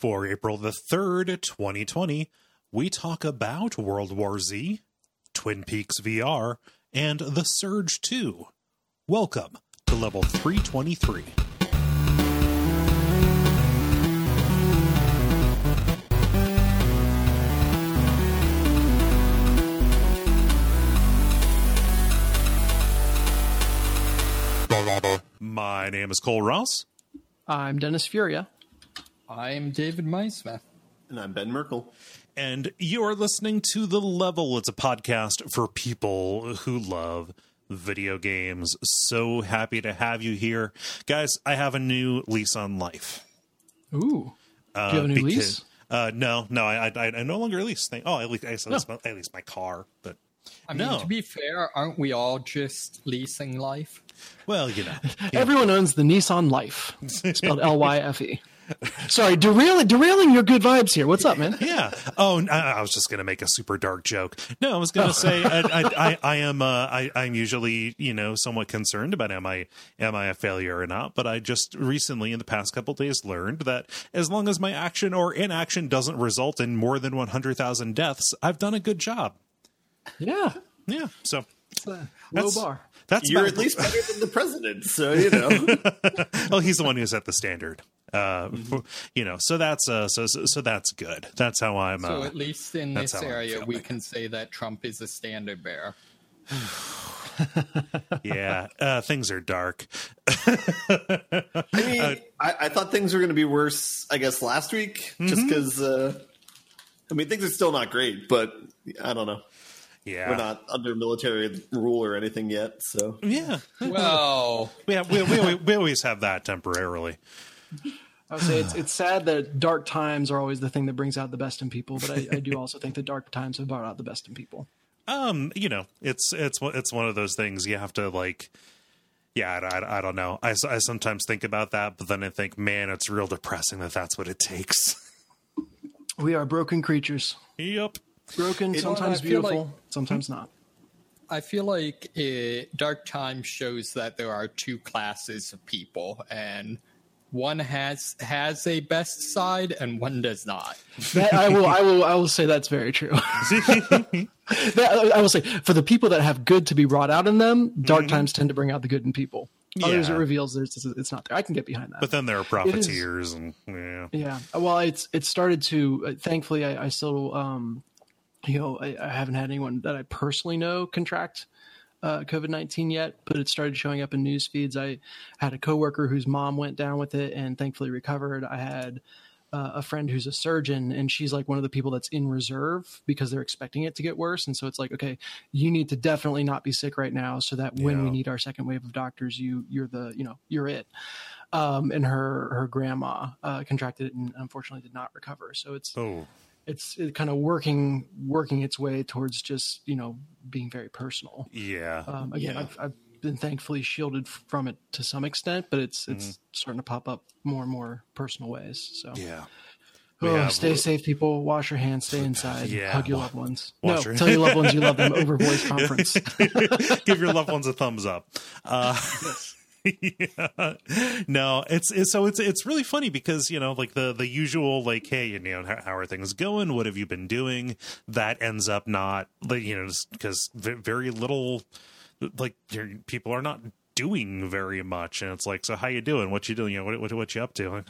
For April the 3rd, 2020, we talk about World War Z, Twin Peaks VR, and The Surge 2. Welcome to Level 323. My name is Cole Ross. I'm Dennis Furia. I'm David Maismith. And I'm Ben Merkel. And you are listening to The Level. It's a podcast for people who love video games. So happy to have you here. Guys, I have a new lease on life. Ooh. Do you have a new lease? No, I no longer lease. I lease my car, but I mean, to be fair, aren't we all just leasing life? Well, you know. Everyone owns the Nissan Life, spelled L-Y-F-E. Sorry, derailing your good vibes here. What's up, man? Yeah. Oh, I was just going to make a super dark joke. No, I was going to say I'm usually, somewhat concerned about am I a failure or not. But I just recently, in the past couple of days, learned that as long as my action or inaction doesn't result in more than 100,000 deaths, I've done a good job. Yeah. Yeah. So it's a low bar. You're at least better than the president, so Well, he's the one who set the standard. So that's so that's good. That's how I'm. So at least in this area, we can say that Trump is a standard bearer. Yeah, things are dark. I thought things were going to be worse, I guess, last week, just because, things are still not great, but I don't know. Yeah, we're not under military rule or anything yet, so. Yeah. Well. we always have that temporarily. I would say it's sad that dark times are always the thing that brings out the best in people, but I do also think that dark times have brought out the best in people. It's one of those things you have to I don't know. I sometimes think about that, but then I think, man, it's real depressing that's what it takes. We are broken creatures. Yep. Broken, sometimes beautiful, sometimes not. I feel like dark times shows that there are two classes of people, and one has a best side and one does not. I will say that's very true. I will say for the people that have good to be wrought out in them, dark times tend to bring out the good in people. Others, it reveals it's not there. I can get behind that. But then there are profiteers and yeah. Well, it started to. Thankfully, I still I haven't had anyone that I personally know contract COVID-19 yet, but it started showing up in news feeds. I had a coworker whose mom went down with it and thankfully recovered. I had a friend who's a surgeon, and she's like one of the people that's in reserve because they're expecting it to get worse. And so it's like, okay, you need to definitely not be sick right now so that when we need our second wave of doctors, you're it. And her grandma contracted it and unfortunately did not recover. So it's kind of working its way towards just, being very personal. Yeah. I've been thankfully shielded from it to some extent, but it's starting to pop up more and more personal ways. So yeah. Stay safe, people. Wash your hands. Stay inside. Yeah. Hug your loved ones. Tell your loved ones you love them over voice conference. Give your loved ones a thumbs up. Yes. Yeah. No, it's really funny because the usual hey, how are things going? What have you been doing? That ends up not because very little people are not doing very much, and it's like, so how you doing? What you doing? What you up to?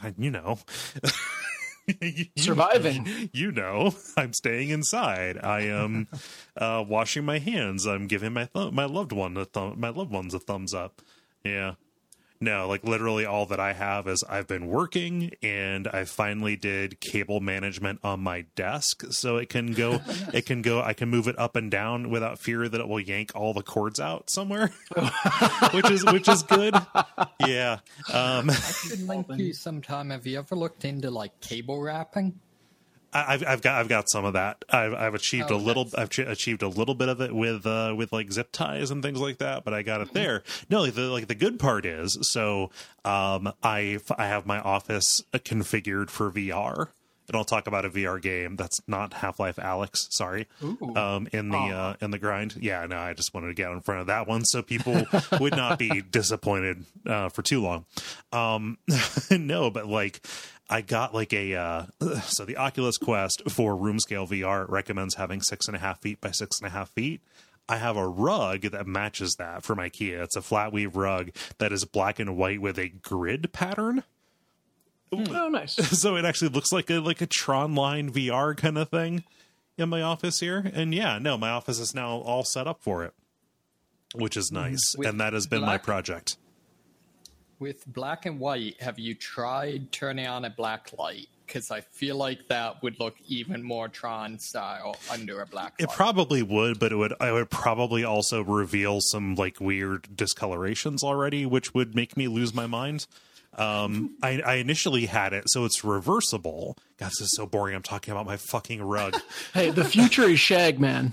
Surviving. I'm staying inside. I am washing my hands. I'm giving my loved ones a thumbs up. Yeah. No, literally all that I have is I've been working and I finally did cable management on my desk so I can move it up and down without fear that it will yank all the cords out somewhere, which is good. Yeah. I should link you sometime. Have you ever looked into cable wrapping? I've got some of that. I've achieved a little. I've achieved a little bit of it with zip ties and things like that. But I got it there. No, the good part is I have my office configured for VR. And I'll talk about a VR game that's not Half-Life Alyx. Sorry, in the grind. Yeah, no, I just wanted to get in front of that one so people would not be disappointed for too long. No, but I got like a so the Oculus Quest for room scale VR recommends having 6.5 feet by 6.5 feet. I have a rug that matches that from IKEA. It's a flat weave rug that is black and white with a grid pattern. Oh, nice. So it actually looks like a Tron line VR kind of thing in my office here. And yeah, no, my office is now all set up for it, which is nice. With and that has been my black- project. With black and white, have you tried turning on a black light? Because I feel like that would look even more Tron style under a black It light. probably would, but I would probably also reveal some like weird discolorations already, which would make me lose my mind. I initially had it, so it's reversible. God, this is so boring. I'm talking about my fucking rug. Hey, the future is shag, man.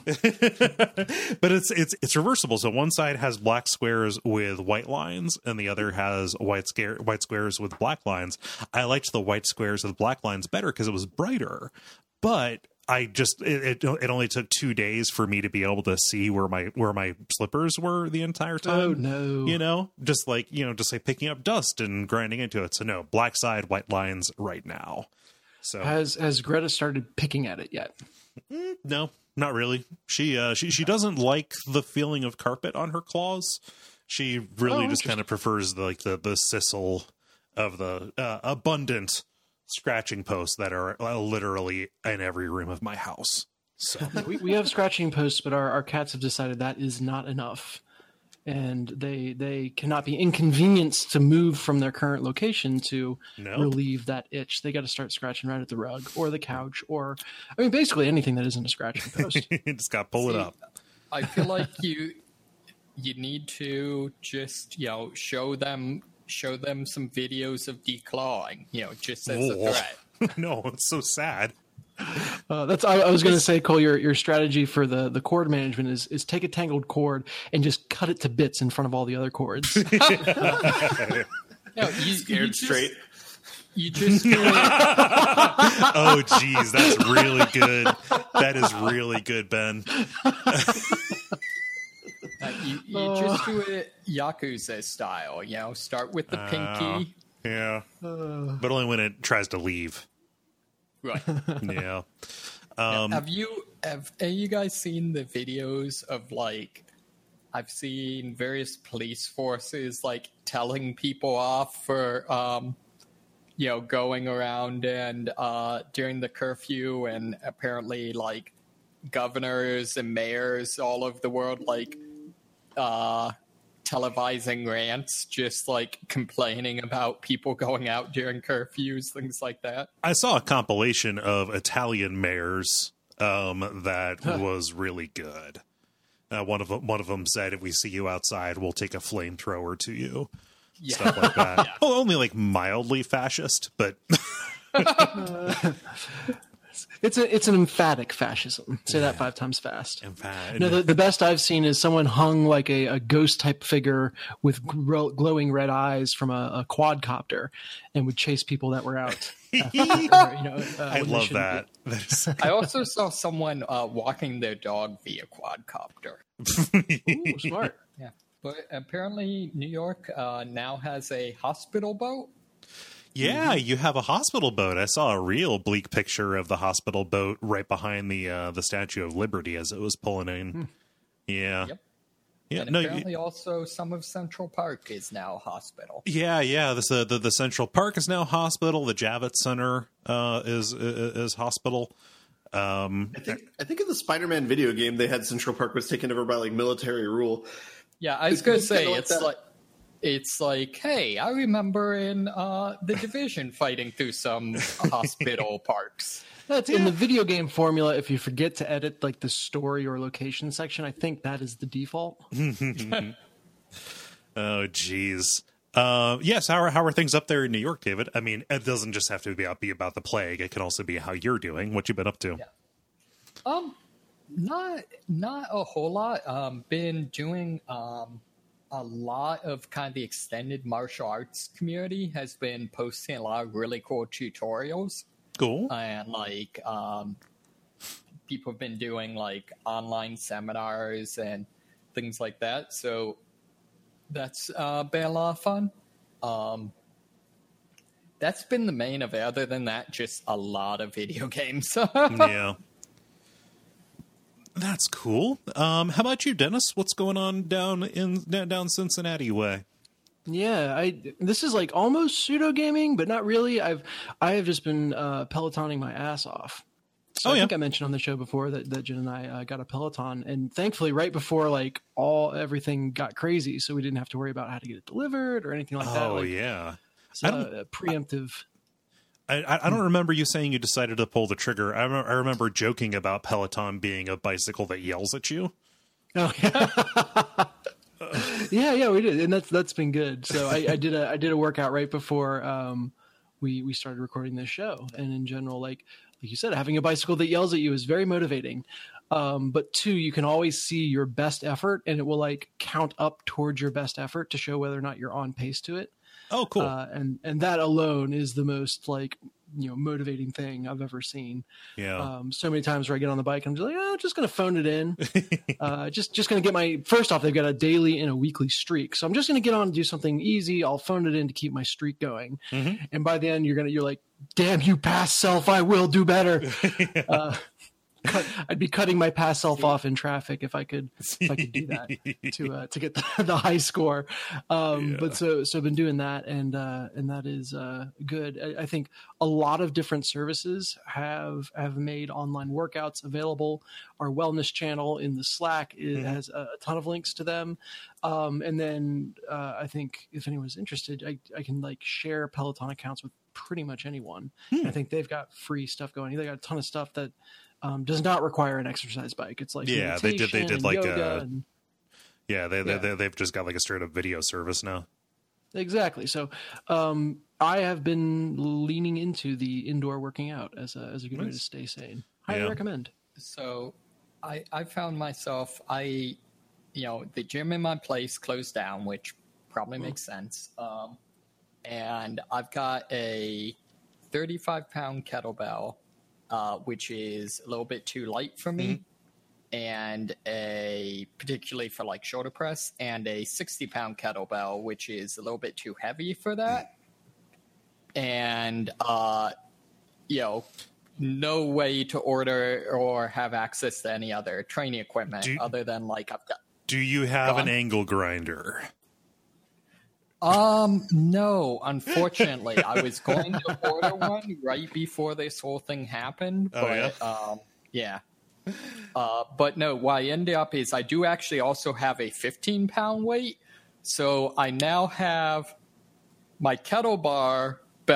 But it's reversible. So one side has black squares with white lines, and the other has white squares with black lines. I liked the white squares with black lines better because it was brighter. But I just it only took 2 days for me to be able to see where my slippers were the entire time. Oh, no. Just like picking up dust and grinding into it. So no, black side, white lines right now. So Has Greta started picking at it yet? no, not really. She doesn't like the feeling of carpet on her claws. She really just kind of prefers the sizzle of the abundant scratching posts that are literally in every room of my house. So We have scratching posts, but our cats have decided that is not enough. And they cannot be inconvenienced to move from their current location to relieve that itch. They got to start scratching right at the rug or the couch basically anything that isn't a scratching post. just got to pull it up. I feel like you need to just show them some videos of declawing, just as a threat. No, it's so sad. That's I was going to say, Cole. Your strategy for the cord management is take a tangled cord and just cut it to bits in front of all the other cords. You Scared straight. You just Oh, geez, that's really good. That is really good, Ben. you just do it Yakuza style. Start with the pinky. Yeah, but only when it tries to leave. Right. Yeah. Have you guys seen the videos of I've seen various police forces telling people off for going around and during the curfew, and apparently governors and mayors all over the world televising rants, just complaining about people going out during curfews, things like that. I saw a compilation of Italian mayors that was really good. One of them said, "If we see you outside, we'll take a flamethrower to you." Yeah. Stuff like that. Yeah. Well, only mildly fascist, but It's an emphatic fascism. Say that 5 times fast. emphatic. No, the best I've seen is someone hung like a ghost type figure with glowing red eyes from a quadcopter and would chase people that were out. I love that. That is I also saw someone walking their dog via quadcopter. Ooh, smart. Yeah, but apparently New York now has a hospital boat. Yeah, you have a hospital boat. I saw a real bleak picture of the hospital boat right behind the Statue of Liberty as it was pulling in. Yeah. Yep. Yeah. And No. apparently also some of Central Park is now a hospital. Yeah. The Central Park is now hospital. The Javits Center is hospital. I think in the Spider-Man video game, they had Central Park was taken over by military rule. Yeah, I was going to say, It's kinda like it's like, hey, I remember in The Division fighting through some hospital parks. That's in the video game formula. If you forget to edit the story or location section, I think that is the default. Oh, geez. Yes. How are things up there in New York, David? I mean, it doesn't just have to be about the plague. It can also be how you're doing. What you been up to? Yeah. Not a whole lot. Been doing a lot of kind of the extended martial arts community has been posting a lot of really cool tutorials. Cool. And people have been doing online seminars and things like that. So that's been a lot of fun. that's been the main of it. Other than that, just a lot of video games. Yeah. That's cool. How about you, Dennis? What's going on down Cincinnati way? Yeah, this is like almost pseudo gaming, but not really. I have just been Pelotoning my ass off. So I think I mentioned on the show before that Jen and I got a Peloton, and thankfully right before like everything got crazy, so we didn't have to worry about how to get it delivered or anything like that. Oh, like, yeah. It's a preemptive. I don't remember you saying you decided to pull the trigger. I remember joking about Peloton being a bicycle that yells at you. Oh yeah. yeah, we did, and that's been good. So I did a workout right before we started recording this show, and in general, like you said, having a bicycle that yells at you is very motivating. But two, you can always see your best effort, and it will like count up towards your best effort to show whether or not you're on pace to it. Oh, cool. And that alone is the most like, motivating thing I've ever seen. Yeah. So many times where I get on the bike, I'm just like, I'm just going to phone it in. Just going to get first off, they've got a daily and a weekly streak. So I'm just going to get on and do something easy. I'll phone it in to keep my streak going. Mm-hmm. And by the end, you're like, damn you past self, I will do better. I'd be cutting my past self off in traffic if I could do that to get the high score. But so I've been doing that, and that is good. I think a lot of different services have made online workouts available. Our wellness channel in the Slack has a ton of links to them. And then I think if anyone's interested, I can like share Peloton accounts with pretty much anyone. I think they've got free stuff going. They got a ton of stuff that does not require an exercise bike. It's like they did like yoga they've just got like a straight up video service now. Exactly. So I have been leaning into the indoor working out as a good way to stay sane. Highly recommend. So I found myself the gym in my place closed down, which probably makes sense. And I've got a 35-pound kettlebell, which is a little bit too light for me, and particularly for like shoulder press, and a 60-pound kettlebell, which is a little bit too heavy for that. And, no way to order or have access to any other training equipment other than like I've got. Do you have an angle grinder? No, unfortunately. I was going to order one right before this whole thing happened, but but no, what I ended up is I do actually also have a 15-pound weight. So I now have my kettlebell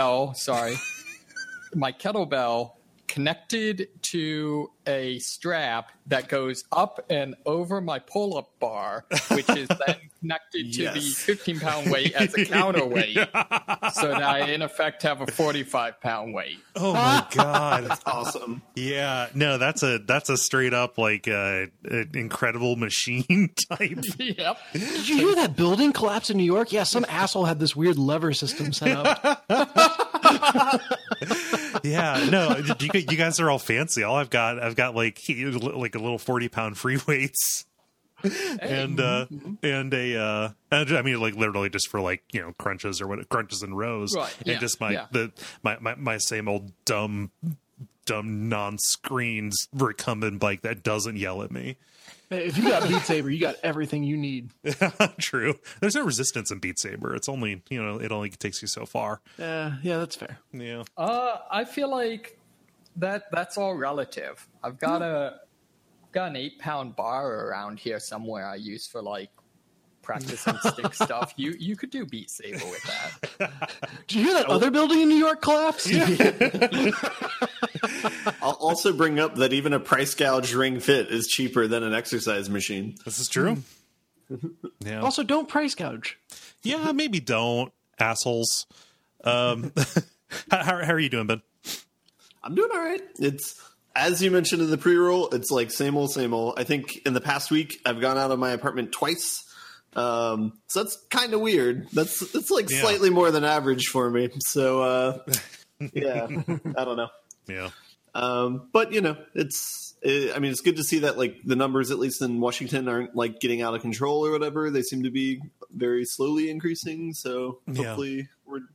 connected to a strap that goes up and over my pull-up bar, which is then connected to the 15-pound weight as a counterweight. So now I, in effect, have a 45-pound weight. Oh, my God. That's awesome. Yeah. No, that's a straight up, like, incredible machine type. Yep. Did you hear that building collapse in New York? Yeah, some asshole had this weird lever system set up. Yeah, no, you guys are all fancy. I've got like a little 40-pound free weights, and I mean like literally just for like crunches or crunches and rows, right, and just my same old dumb non-screens recumbent bike that doesn't yell at me. Hey, if you got Beat Saber, you got everything you need. True. There's no resistance in Beat Saber. It's only, it only takes you so far. Yeah, that's fair. Yeah. I feel like that's all relative. I've got an 8-pound bar around here somewhere I use for like practicing stick stuff. You could do Beat Saber with that. Did you hear that other building in New York collapse? Yeah. I'll also bring up that even a price gouge Ring Fit is cheaper than an exercise machine. This is true. Yeah. Also, don't price gouge. Yeah, maybe don't, assholes. How are you doing, Ben? I'm doing all right. It's, as you mentioned in the pre-roll, it's like same old, same old. I think in the past week, I've gone out of my apartment twice. So that's kind of weird. That's like slightly more than average for me. So, yeah, I don't know. Yeah. But it's good to see that like the numbers, at least in Washington, aren't like getting out of control or whatever. They seem to be very slowly increasing. So hopefully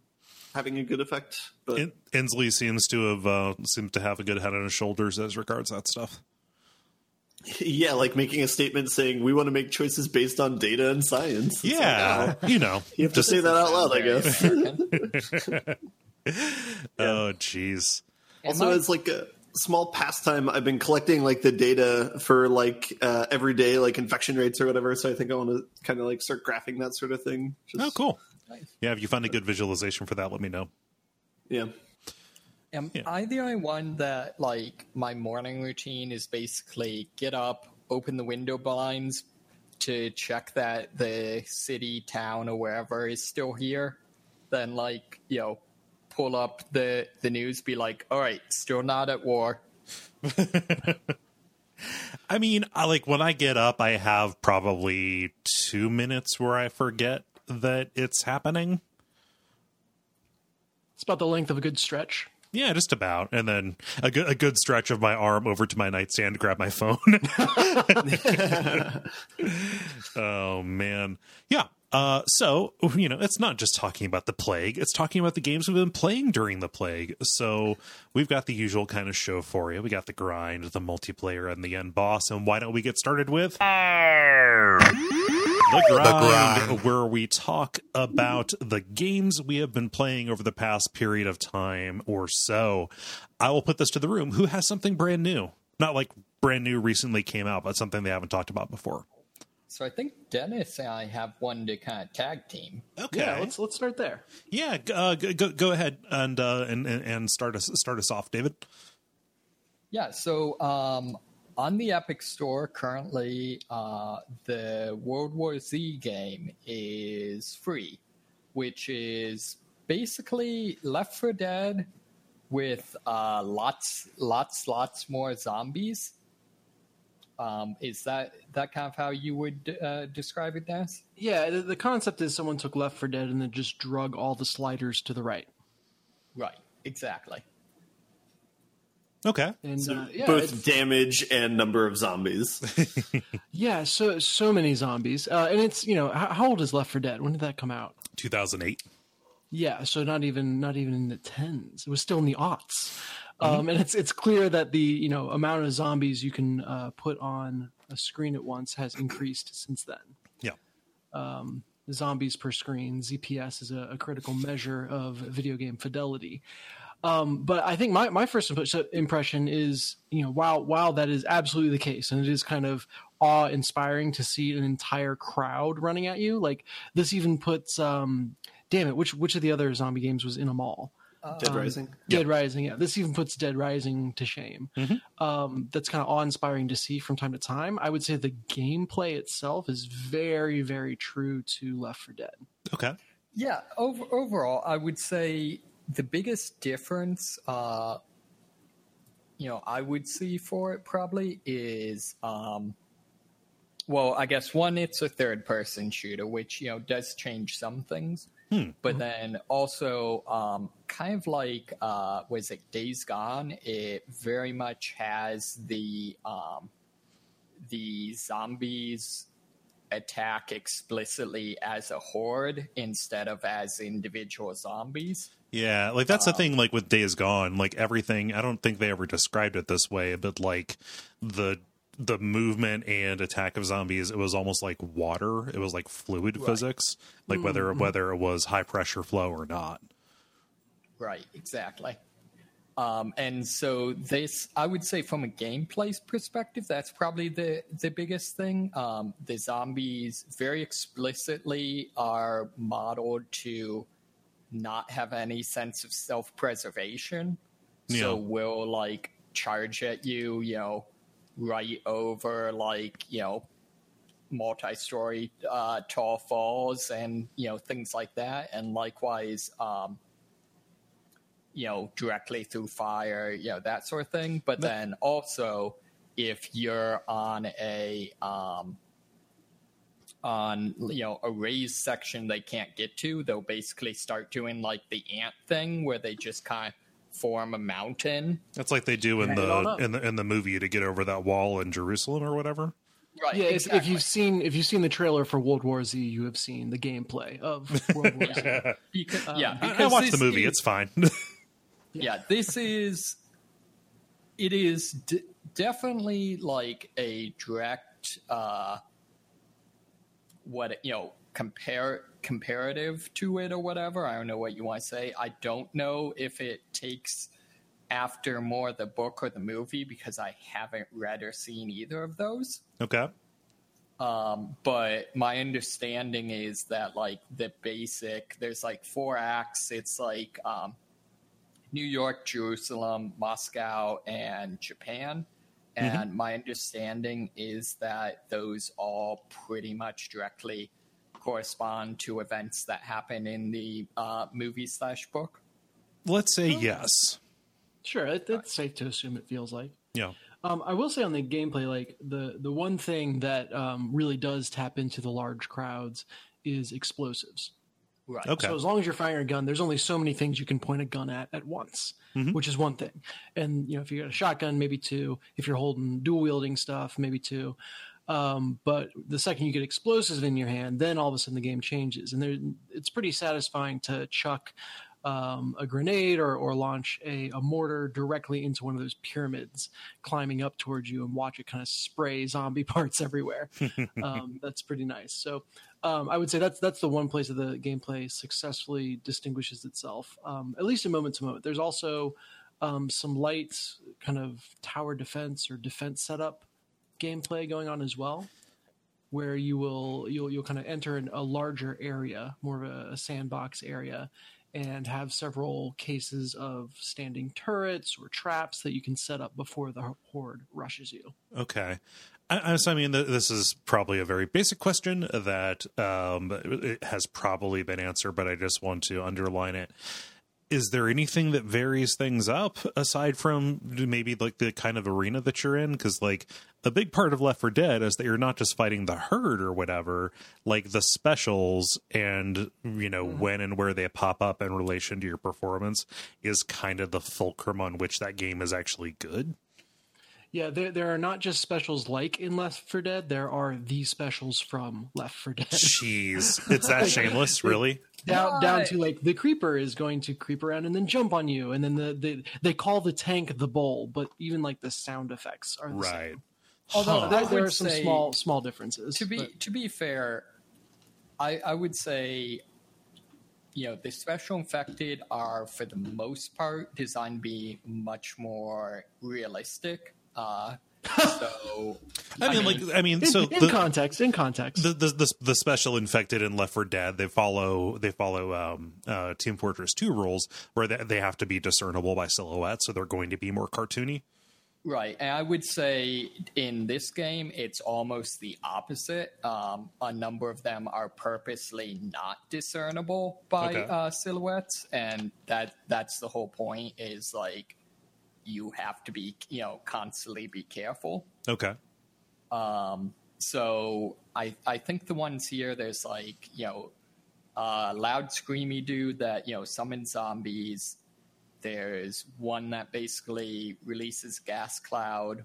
having a good effect. But Inslee seems to have a good head on his shoulders as regards that stuff. yeah, like making a statement saying we want to make choices based on data and science. It's Yeah, like, you have to say that out loud, I guess. Oh, jeez. Also, it's like a small pastime. I've been collecting like the data for like everyday like infection rates or whatever. So I think I want to kind of like start graphing that sort of thing. Oh, cool. Yeah, if you find a good visualization for that, let me know. Yeah. Am I the only one that, like, my morning routine is basically get up, open the window blinds to check that the city, town, or wherever is still here? Then, like, pull up the news, be like, all right, still not at war. I mean, when I get up, I have probably 2 minutes where I forget that it's happening. It's about the length of a good stretch. Yeah, just about. And then a good stretch of my arm over to my nightstand to grab my phone. Oh, man. Yeah. So, it's not just talking about the plague. It's talking about the games we've been playing during the plague. So we've got the usual kind of show for you. We got the grind, the multiplayer, and the end boss. And why don't we get started with... The grind, where we talk about the games we have been playing over the past period of time or so. I will put this to the room. Who has something brand new? Not like brand new recently came out, but something they haven't talked about before. So I think Dennis and I have one to kind of tag team. Okay, Yeah, let's start there. Yeah, go ahead and start us off, David. Yeah, so on the Epic Store currently, the World War Z game is free, which is basically Left 4 Dead with lots more zombies. Is that kind of how you would describe it, Dennis? Yeah, the concept is someone took Left 4 Dead and then just drug all the sliders to the right. Right, exactly. Okay. And both damage and number of zombies. Yeah, so many zombies. And it's, how old is Left 4 Dead? When did that come out? 2008. Yeah, so not even in the tens. It was still in the aughts. And it's clear that the amount of zombies you can put on a screen at once has increased since then. Yeah. Zombies per screen, ZPS, is a critical measure of video game fidelity. But I think my first impression is, while that is absolutely the case, and it is kind of awe-inspiring to see an entire crowd running at you. Like, this even puts, which of the other zombie games was in a mall? Dead Rising. Dead Rising, yeah. This even puts Dead Rising to shame. Mm-hmm. That's kind of awe-inspiring to see from time to time. I would say the gameplay itself is very, very true to Left 4 Dead. Okay. Yeah, overall, I would say the biggest difference, I would see for it probably is, I guess one, it's a third-person shooter, which, does change some things. But then also, kind of like, was it Days Gone? It very much has the zombies attack explicitly as a horde instead of as individual zombies. Yeah, like that's the thing, like with Days Gone, like everything, I don't think they ever described it this way, but like the movement and attack of zombies, it was almost like water. It was like fluid physics, like whether it was high pressure flow or not. Right, exactly. And so this, I would say from a gameplay perspective, that's probably the biggest thing. The zombies very explicitly are modeled to not have any sense of self-preservation. Yeah. So we'll like charge at you, right over like, multi-story tall falls and, things like that. And likewise, directly through fire, that sort of thing. But then also if you're on a raised section they can't get to, they'll basically start doing like the ant thing where they just kind of form a mountain. That's like they do in the movie to get over that wall in Jerusalem or whatever. Right. Yeah, exactly. if you've seen the trailer for World War Z, you have seen the gameplay of World War Z. Because, I watched the this movie. is- It's fine. Yeah, it is definitely like a direct, comparative to it or whatever. I don't know what you want to say. I don't know if it takes after more the book or the movie because I haven't read or seen either of those. Okay. But my understanding is that like there's like 4 acts. It's like New York, Jerusalem, Moscow, and Japan. And my understanding is that those all pretty much directly correspond to events that happen in the movie/book. Let's say yes. Sure, it's safe to assume it feels like. Yeah. I will say on the gameplay, like the one thing that really does tap into the large crowds is explosives. Right. Okay. So as long as you're firing a gun, there's only so many things you can point a gun at once, which is one thing. And if you got a shotgun, maybe 2. If you're holding dual wielding stuff, maybe 2. But the second you get explosives in your hand, then all of a sudden the game changes, and it's pretty satisfying to chuck a grenade or launch a mortar directly into one of those pyramids climbing up towards you and watch it kind of spray zombie parts everywhere. That's pretty nice. So I would say that's the one place that the gameplay successfully distinguishes itself, at least in moment to moment. There's also some light kind of tower defense or defense setup gameplay going on as well, where you'll kind of enter in a larger area, more of a sandbox area, and have several cases of standing turrets or traps that you can set up before the horde rushes you. Okay. I mean, this is probably a very basic question that it has probably been answered, but I just want to underline it. Is there anything that varies things up aside from maybe like the kind of arena that you're in? Because like a big part of Left 4 Dead is that you're not just fighting the herd or whatever, like the specials and, when and where they pop up in relation to your performance is kind of the fulcrum on which that game is actually good. Yeah, there are not just specials like in Left 4 Dead. There are the specials from Left 4 Dead. Jeez, it's that shameless, really? Down to like the creeper is going to creep around and then jump on you, and then they call the tank the bull, but even like the sound effects are the same. Although There are some small differences. To be fair, I would say the special infected are for the most part designed to be much more realistic. So in context, the special infected in Left 4 Dead, they follow Team Fortress 2 rules where they have to be discernible by silhouette, so they're going to be more cartoony. Right, and I would say in this game it's almost the opposite. A number of them are purposely not discernible by silhouettes, and that's the whole point. Is like you have to be constantly be careful. Okay. So I think the ones here, there's like loud screamy dude that summons zombies. There's one that basically releases gas cloud,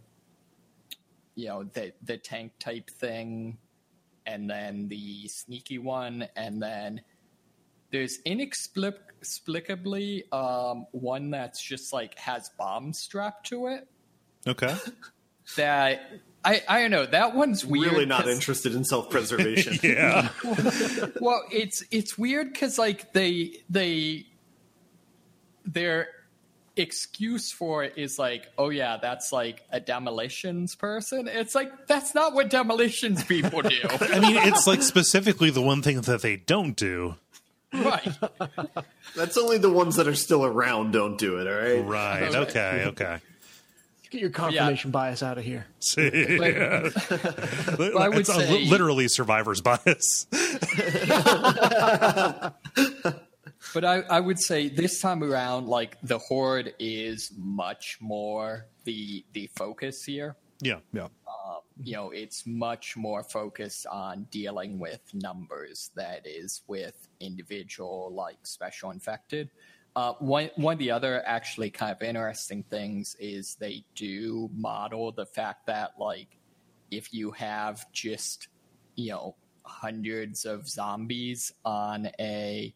the tank type thing, and then the sneaky one, and then there's inexplicably one that's just like has bombs strapped to it. Okay. That I don't know. That one's weird. Really not interested in self-preservation. Yeah. Well, it's weird because like their excuse for it is like, oh yeah, that's like a demolitions person. It's like that's not what demolitions people do. I mean, it's like specifically the one thing that they don't do. Right. That's only the ones that are still around don't do it, all right? Right. Okay. Get your confirmation bias out of here. Yeah. I would it's say literally survivor's bias. But I would say this time around, like the horde is much more the focus here. Yeah. It's much more focused on dealing with numbers that is with individual like special infected. One of the other actually kind of interesting things is they do model the fact that like if you have just, hundreds of zombies on a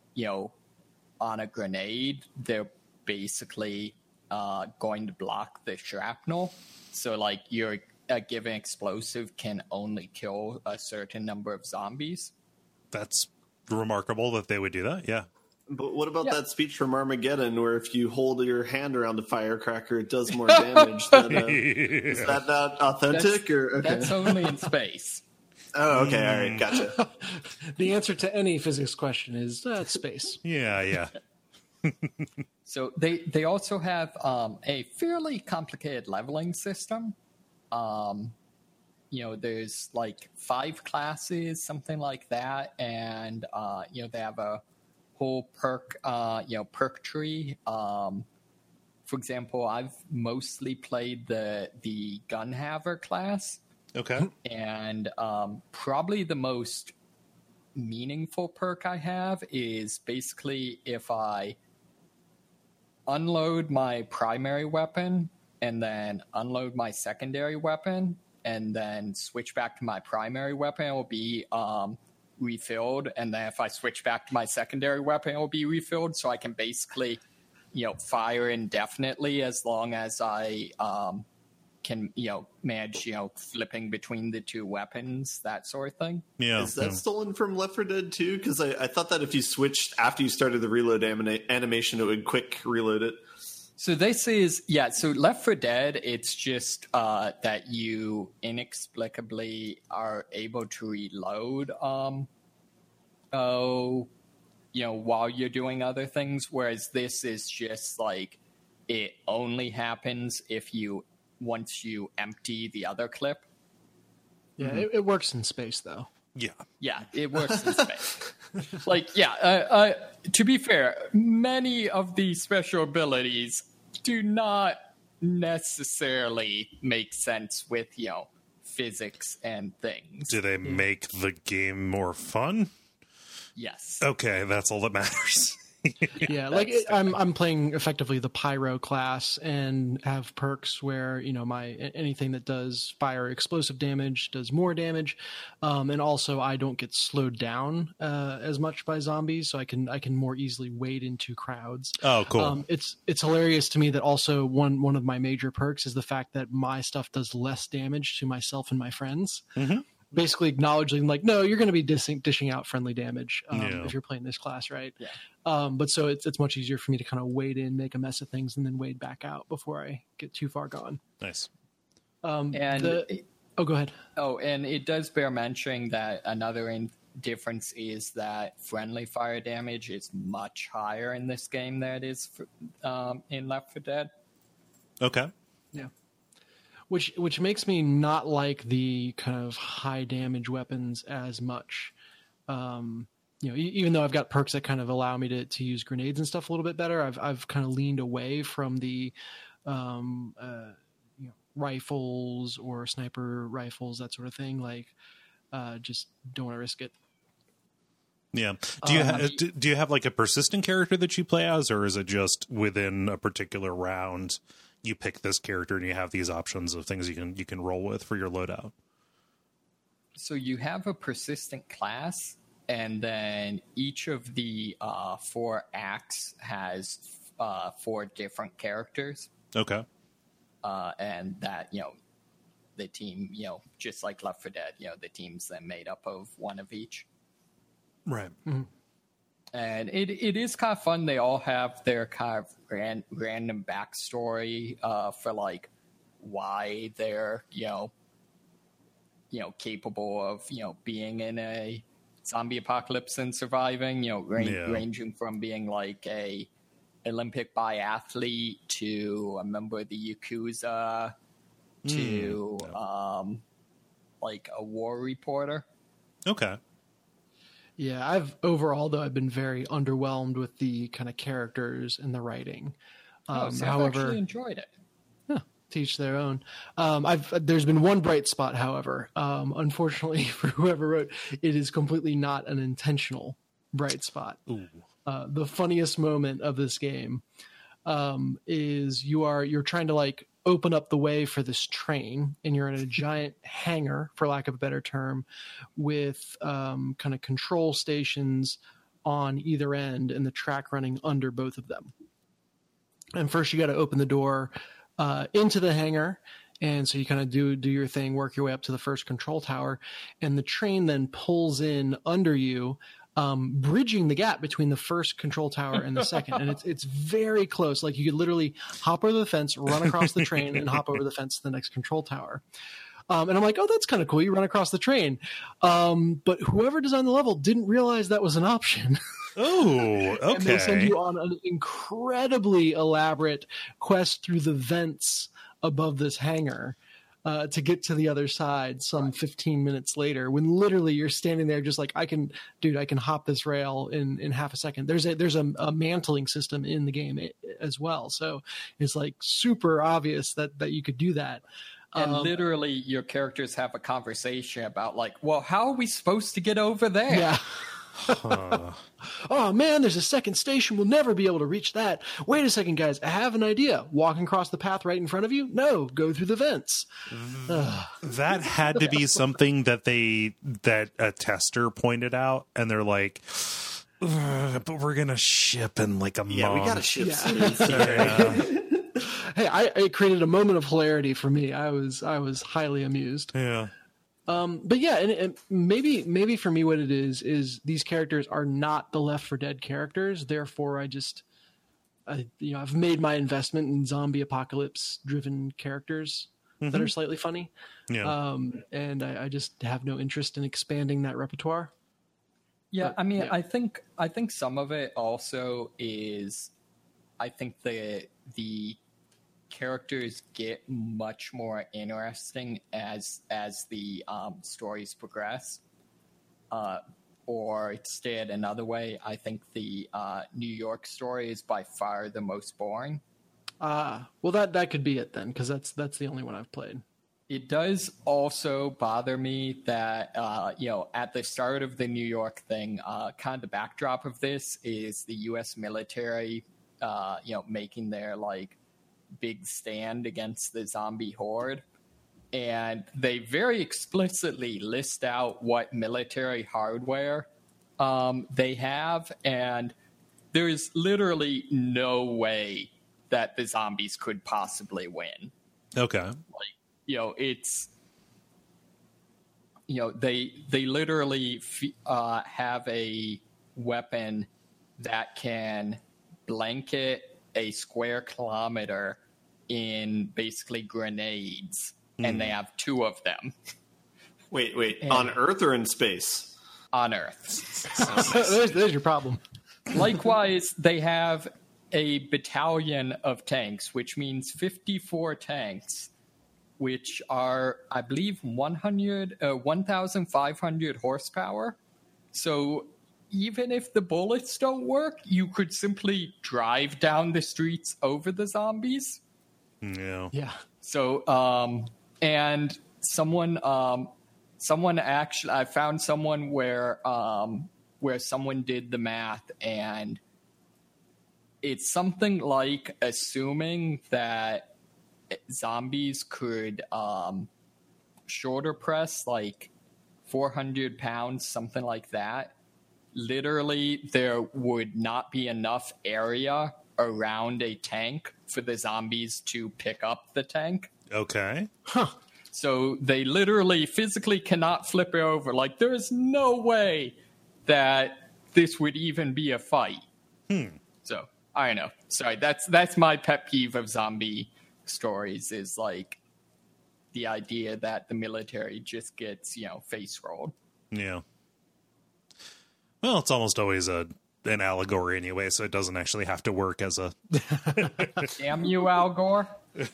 grenade, they're basically going to block the shrapnel. So like a given explosive can only kill a certain number of zombies. That's remarkable that they would do that. Yeah. But what about that speech from Armageddon where if you hold your hand around a firecracker, it does more damage? Is that not authentic? That's only in space. Oh, okay. All right. Gotcha. The answer to any physics question is space. Yeah. So they also have a fairly complicated leveling system. There's like 5 classes, something like that, and they have a whole perk tree. For example, I've mostly played the Gunhaver class. Okay. And probably the most meaningful perk I have is basically if I unload my primary weapon and then unload my secondary weapon and then switch back to my primary weapon, it will be refilled. And then if I switch back to my secondary weapon, it will be refilled. So I can basically, fire indefinitely as long as I can, manage, flipping between the 2 weapons, that sort of thing. Yeah. Is that stolen from Left 4 Dead 2? Because I thought that if you switched after you started the reload animation, it would quick reload it. So this is, so Left 4 Dead, it's just that you inexplicably are able to reload, while you're doing other things, whereas this is just like, it only happens once you empty the other clip. Yeah, it works in space, though. Yeah, it works in space. To be fair, many of these special abilities do not necessarily make sense with, physics and things. Do they make the game more fun? Yes. Okay, that's all that matters. Yeah, like I'm playing effectively the pyro class and have perks where my anything that does fire explosive damage does more damage, and also I don't get slowed down as much by zombies, so I can more easily wade into crowds. Oh, cool! It's hilarious to me that also one of my major perks is the fact that my stuff does less damage to myself and my friends. Mm-hmm. Basically acknowledging like, no, you're going to be dishing out friendly damage if you're playing this class, right? Yeah. But so it's much easier for me to kind of wade in, make a mess of things, and then wade back out before I get too far gone. Nice. Go ahead. Oh, and it does bear mentioning that another difference is that friendly fire damage is much higher in this game than it is in Left 4 Dead. Okay. Yeah. Which makes me not like the kind of high damage weapons as much. Even though I've got perks that kind of allow me to use grenades and stuff a little bit better, I've kind of leaned away from the rifles or sniper rifles, that sort of thing. Like, just don't want to risk it. Yeah. Do you have like a persistent character that you play as, or is it just within a particular round? You pick this character and you have these options of things you can roll with for your loadout. So you have a persistent class, and then each of the 4 acts has 4 different characters. Okay. And that, the team, just like Left 4 Dead, the team's then made up of one of each. Right. Mm-hmm. And it is kind of fun. They all have their kind of random backstory for like why they're capable of being in a zombie apocalypse and surviving. Ranging from being like a Olympic biathlete to a member of the Yakuza to like a war reporter. Okay. Yeah, I've been very underwhelmed with the kind of characters and the writing. I've actually enjoyed it. Yeah, teach their own. There's been one bright spot, however. Unfortunately for whoever wrote, it is completely not an intentional bright spot. Ooh. The funniest moment of this game is you're trying to like open up the way for this train, and you're in a giant hangar, for lack of a better term, with kind of control stations on either end and the track running under both of them. And first you got to open the door into the hangar. And so you kind of do your thing, work your way up to the first control tower, and the train then pulls in under you, bridging the gap between the first control tower and the second. And it's very close. Like you could literally hop over the fence, run across the train, and hop over the fence to the next control tower. And I'm like, oh, that's kind of cool. You run across the train. But whoever designed the level didn't realize that was an option. Oh, okay. And they send you on an incredibly elaborate quest through the vents above this hangar to get to the other side some 15 minutes later, when literally you're standing there just like, I can hop this rail in half a second. There's a mantling system in the game as well. So it's like super obvious that you could do that. And literally your characters have a conversation about like, well, how are we supposed to get over there? Yeah. Oh man, there's a second station. We'll never be able to reach that. Wait a second, guys. I have an idea. Walking across the path right in front of you? No, go through the vents. That had to be something that a tester pointed out, and they're like, but we're gonna ship in like a month. Yeah, we gotta ship. Hey, it created a moment of hilarity for me. I was highly amused. Yeah. But yeah, and maybe for me what it is these characters are not the Left 4 Dead characters. Therefore, I've made my investment in zombie apocalypse driven characters that are slightly funny. Yeah. And I just have no interest in expanding that repertoire. Yeah, But, I mean, yeah. I think some of it also is, I think the characters get much more interesting as the stories progress. Or stated another way, I think the New York story is by far the most boring. Well, that could be it then, because that's the only one I've played. It does also bother me that, at the start of the New York thing, kind of the backdrop of this is the U.S. military, making their, like, big stand against the zombie horde. And they very explicitly list out what military hardware they have, and there's literally no way that the zombies could possibly win. Okay. It's they literally have a weapon that can blanket a square kilometer in basically grenades, and they have two of them. Wait, on Earth or in space? On Earth. There's your problem. Likewise, they have a battalion of tanks, which means 54 tanks, which are, I believe, 1,500 horsepower. So even if the bullets don't work, you could simply drive down the streets over the zombies. Yeah. Yeah. So, and someone actually, I found someone where someone did the math, and it's something like assuming that zombies could shoulder press like 400 pounds, something like that. Literally, there would not be enough area around a tank for the zombies to pick up the tank. Okay. So they literally physically cannot flip it over. Like, there is no way that this would even be a fight. So I don't know. Sorry, that's my pet peeve of zombie stories, is like the idea that the military just gets, face rolled. Yeah. Well, it's almost always an allegory anyway, so it doesn't actually have to work as a... Damn you, Al Gore.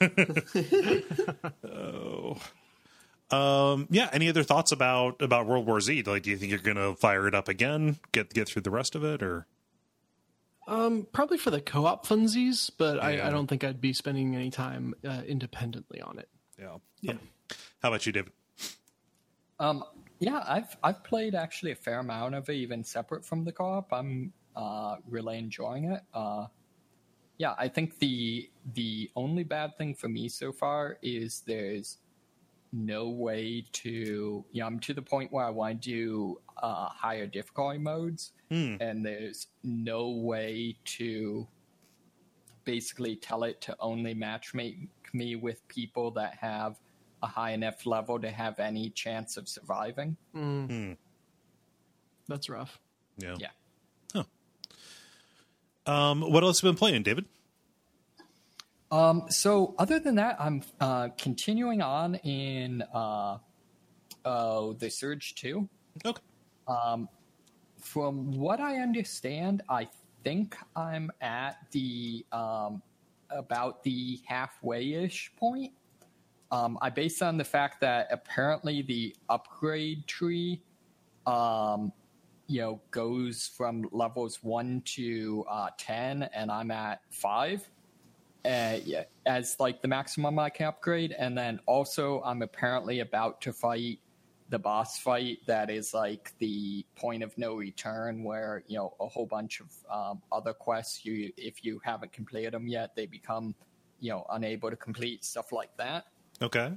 Yeah, any other thoughts about World War Z? Like, do you think you're going to fire it up again, get through the rest of it, or... Probably for the co-op funsies, but Yeah. I don't think I'd be spending any time independently on it. Yeah. How about you, David? Yeah, I've played actually a fair amount of it, even separate from the co-op. I'm really enjoying it. Yeah, I think the only bad thing for me so far is there's no way to, I'm to the point where I want to do higher difficulty modes, and there's no way to basically tell it to only matchmake me with people that have a high enough level to have any chance of surviving. That's rough. Yeah. Yeah. What else have you been playing, David? So other than that, I'm continuing on in The Surge 2. Okay. From what I understand, I think I'm at the about the halfway-ish point. I based on the fact that apparently the upgrade tree, goes from levels 1 to 10, and I'm at 5. As like the maximum I can upgrade, and then also I'm apparently about to fight the boss fight that is like the point of no return, where a whole bunch of other quests, if you haven't completed them yet, they become unable to complete, stuff like that. Okay.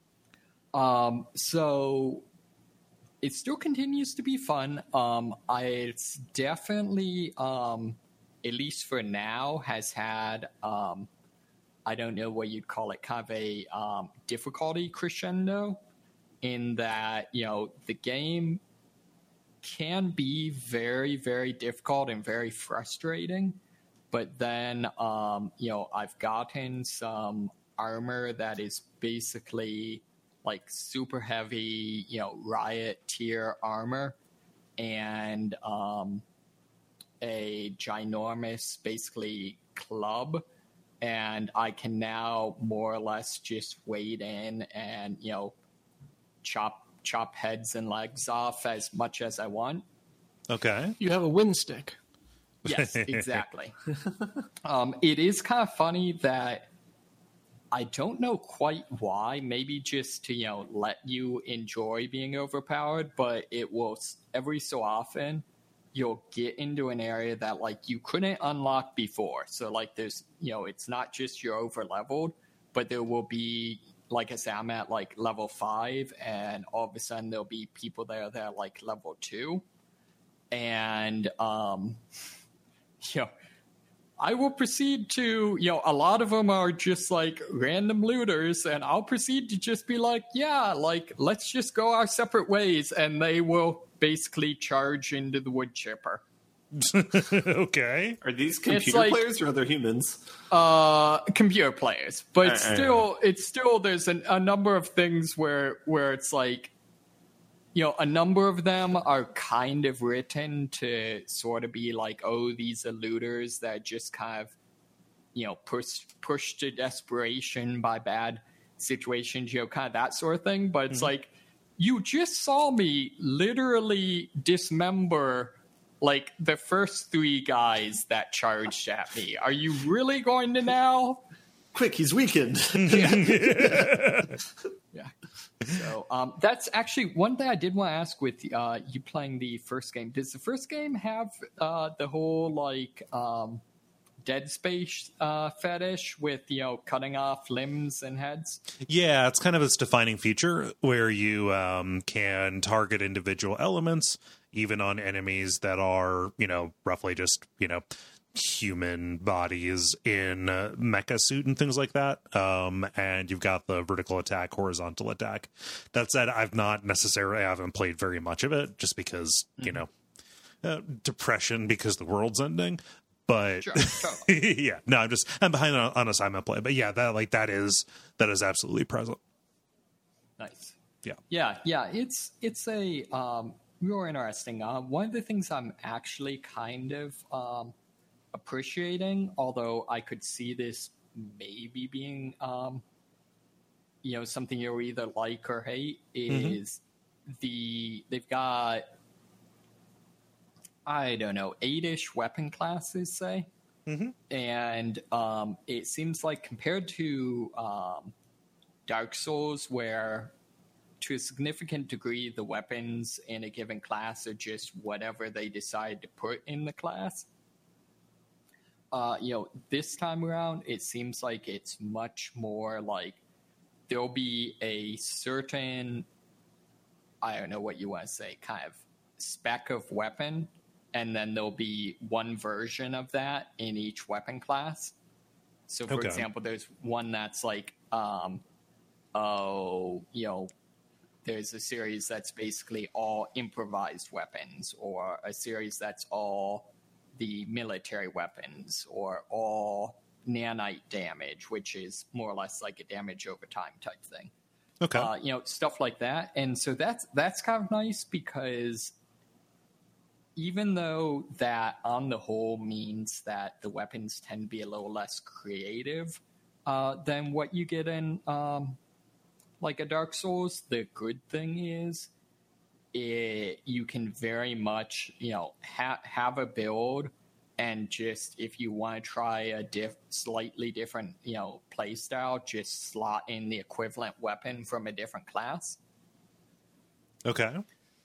So it still continues to be fun. It's definitely at least for now has had I don't know what you'd call it, kind of a difficulty crescendo, in that the game can be very, very difficult and very frustrating, but then I've gotten some armor that is basically like super heavy riot tier armor, and a ginormous basically club, and I can now more or less just wade in and chop heads and legs off as much as I want. Okay. You have a wind stick. Yes, exactly. It is kind of funny that I don't know quite why, maybe just to let you enjoy being overpowered, but it will every so often you'll get into an area that like you couldn't unlock before. So like there's it's not just you're over leveled, but there will be, like I say, I'm at like level 5, and all of a sudden there'll be people there that are like level 2, and I will proceed to, a lot of them are just like random looters, and I'll proceed to just be like, yeah, like, let's just go our separate ways, and they will basically charge into the wood chipper. Okay. Are these computer players or other humans? Computer players, but it's still there's a number of things where it's like, a number of them are kind of written to sort of be like, oh, these are looters that just kind of, pushed to desperation by bad situations, kind of that sort of thing. But it's like, you just saw me literally dismember like the first 3 guys that charged at me. Are you really going to now? Quick, he's weakened. Yeah. So that's actually one thing I did want to ask with you playing the first game. Does the first game have the whole like Dead Space fetish with cutting off limbs and heads? Yeah, it's kind of its defining feature where you can target individual elements, even on enemies that are roughly just human bodies in mecha suit and things like that. And you've got the vertical attack, horizontal attack. That said, I haven't played very much of it just because depression because the world's ending. But sure. yeah, no, I'm behind on assignment play. But yeah, that is absolutely present. Nice. Yeah. It's a real interesting. One of the things I'm actually kind of appreciating, although I could see this maybe being something you'll either like or hate, is they've got, I don't know, 8-ish weapon classes, say. And it seems like compared to Dark Souls, where to a significant degree the weapons in a given class are just whatever they decide to put in the class, this time around, it seems like it's much more like there'll be a certain, I don't know what you want to say, kind of spec of weapon, and then there'll be one version of that in each weapon class. So, for example, there's one that's like, there's a series that's basically all improvised weapons, or a series that's all the military weapons, or all nanite damage, which is more or less like a damage over time type thing. Okay. Stuff like that. And so that's kind of nice, because even though that on the whole means that the weapons tend to be a little less creative than what you get in like a Dark Souls, the good thing is you can very much, have a build, and just if you want to try a slightly different, play style, just slot in the equivalent weapon from a different class. Okay.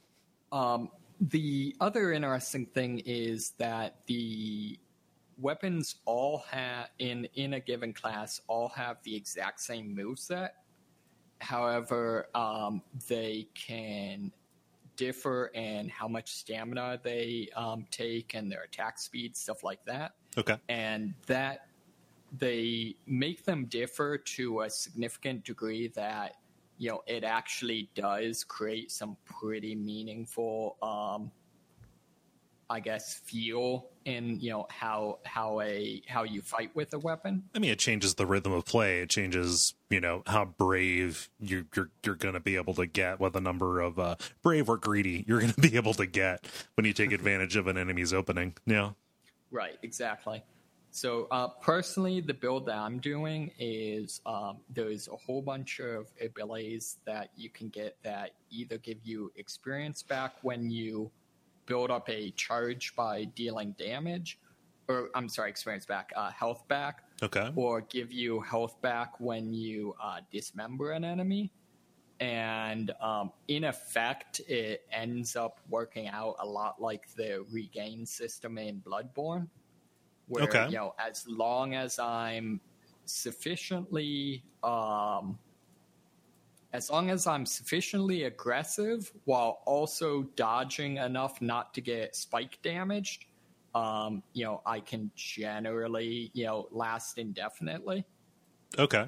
The other interesting thing is that the weapons all have, in a given class, all have the exact same moveset. However, they can differ in how much stamina they take and their attack speed, stuff like that. Okay. And that they make them differ to a significant degree that, it actually does create some pretty meaningful, feel in, how you fight with a weapon. I mean, it changes the rhythm of play. It changes, how brave you're going to be able to get, what the number of brave or greedy you're going to be able to get when you take advantage of an enemy's opening. Yeah. Right, exactly. So personally, the build that I'm doing is there's a whole bunch of abilities that you can get that either give you experience back when you build up a charge by dealing damage, or experience back, health back. Okay. Or give you health back when you dismember an enemy. And in effect, it ends up working out a lot like the regain system in Bloodborne, where, as long as I'm sufficiently aggressive while also dodging enough not to get spike damaged, I can generally, last indefinitely. Okay.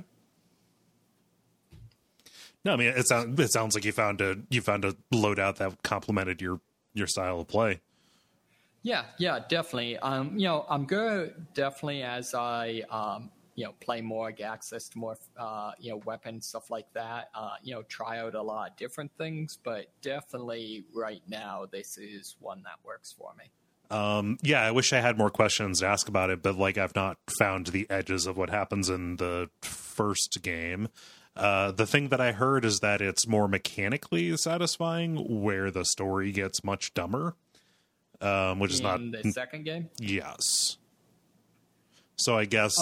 No, I mean, it sounds like you found a loadout that complemented your style of play. Yeah, definitely. I'm gonna definitely, as I play more, get access to more weapons, stuff like that. Try out a lot of different things, but definitely right now this is one that works for me. Yeah, I wish I had more questions to ask about it, but I've not found the edges of what happens in the first game. The thing that I heard is that it's more mechanically satisfying, where the story gets much dumber, which is not in the second game. Yes. So I guess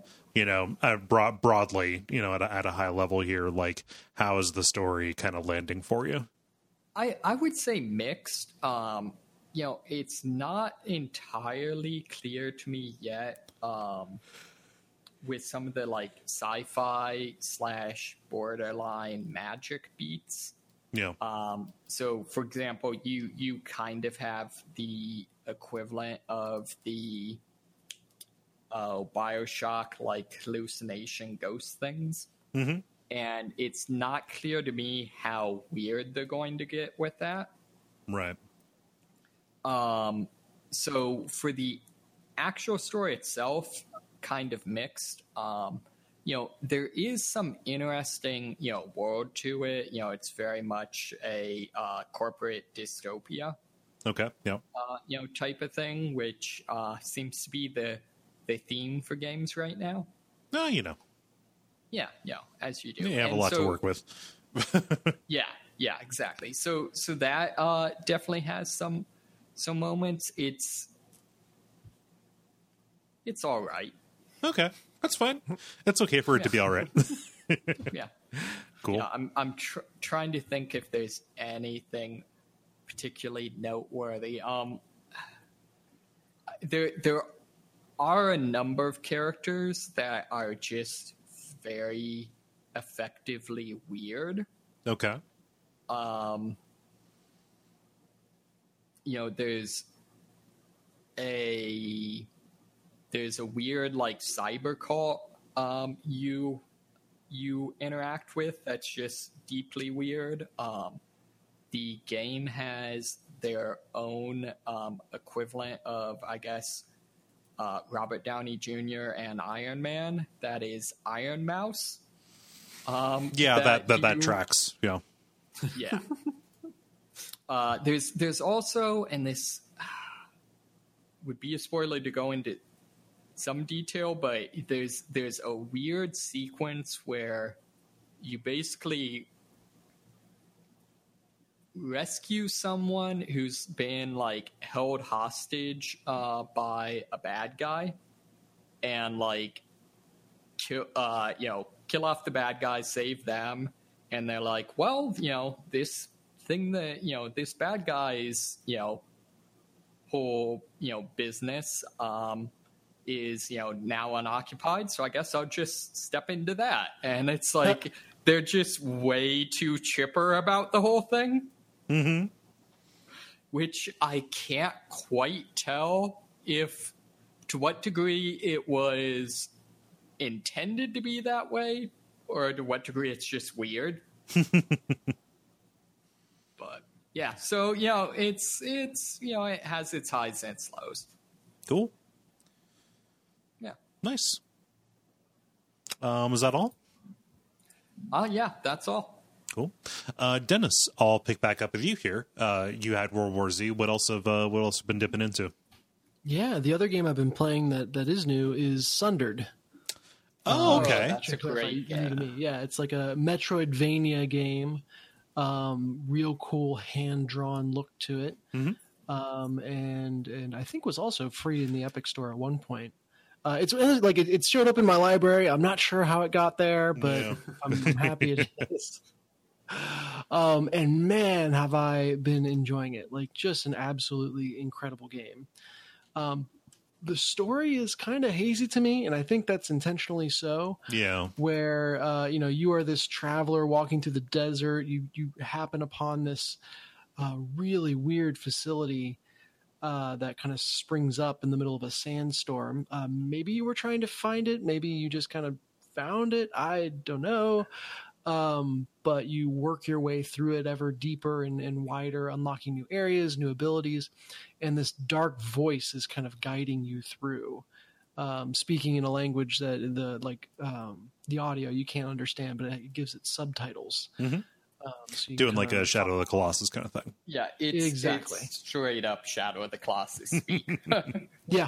broadly, at a high level here, how is the story kind of landing for you? I would say mixed. It's not entirely clear to me yet with some of the sci-fi / borderline magic beats. Yeah. So, for example, you kind of have the equivalent of the Bioshock hallucination ghost things. Mm-hmm. And it's not clear to me how weird they're going to get with that. Right. So for the actual story itself, kind of mixed. There is some interesting, world to it. It's very much a corporate dystopia. Okay. Yeah. Type of thing, which seems to be the theme for games right now. No, Yeah, as you do. You have a lot to work with. Yeah, exactly. So that definitely has some moments. It's all right. Okay, that's fine. It's okay for it to be all right. Yeah. Cool. Yeah, I'm trying to think if there's anything particularly noteworthy. There are a number of characters that are just very effectively weird. Okay. You know, there's a weird like cyber cult you interact with that's just deeply weird. The game has their own equivalent of, I guess, Robert Downey Jr. and Iron Man. That is Iron Mouse. That tracks. Yeah. Yeah. There's also, and this would be a spoiler to go into some detail, but there's a weird sequence where you basically rescue someone who's been like held hostage by a bad guy, and like kill off the bad guys, save them, and they're like, well, this thing that this bad guy's whole business is now unoccupied, so I guess I'll just step into that. And it's like they're just way too chipper about the whole thing. Mm-hmm. Which I can't quite tell if to what degree it was intended to be that way or to what degree it's just weird. But yeah, so it's it has its highs and its lows. Cool. Yeah. Nice. Is that all? Yeah, that's all. Cool. Dennis, I'll pick back up with you here. You had World War Z. What else have you been dipping into? Yeah, the other game I've been playing that is new is Sundered. Oh, okay. That's a great game. Yeah, it's like a Metroidvania game. Real cool hand-drawn look to it. Mm-hmm. And I think was also free in the Epic Store at one point. It's like it showed up in my library. I'm not sure how it got there, but I'm happy it is. And man, have I been enjoying it. Like, just an absolutely incredible game. The story is kind of hazy to me, and I think that's intentionally so. Yeah. Where, you are this traveler walking through the desert. You happen upon this really weird facility that kind of springs up in the middle of a sandstorm. Maybe you were trying to find it. Maybe you just kind of found it. I don't know. But you work your way through it ever deeper and wider, unlocking new areas, new abilities, and this dark voice is kind of guiding you through, speaking in a language that the audio you can't understand, but it gives it subtitles. Mm-hmm. So doing like a Shadow of the Colossus kind of thing. Yeah, it's straight up Shadow of the Colossus speak. Yeah.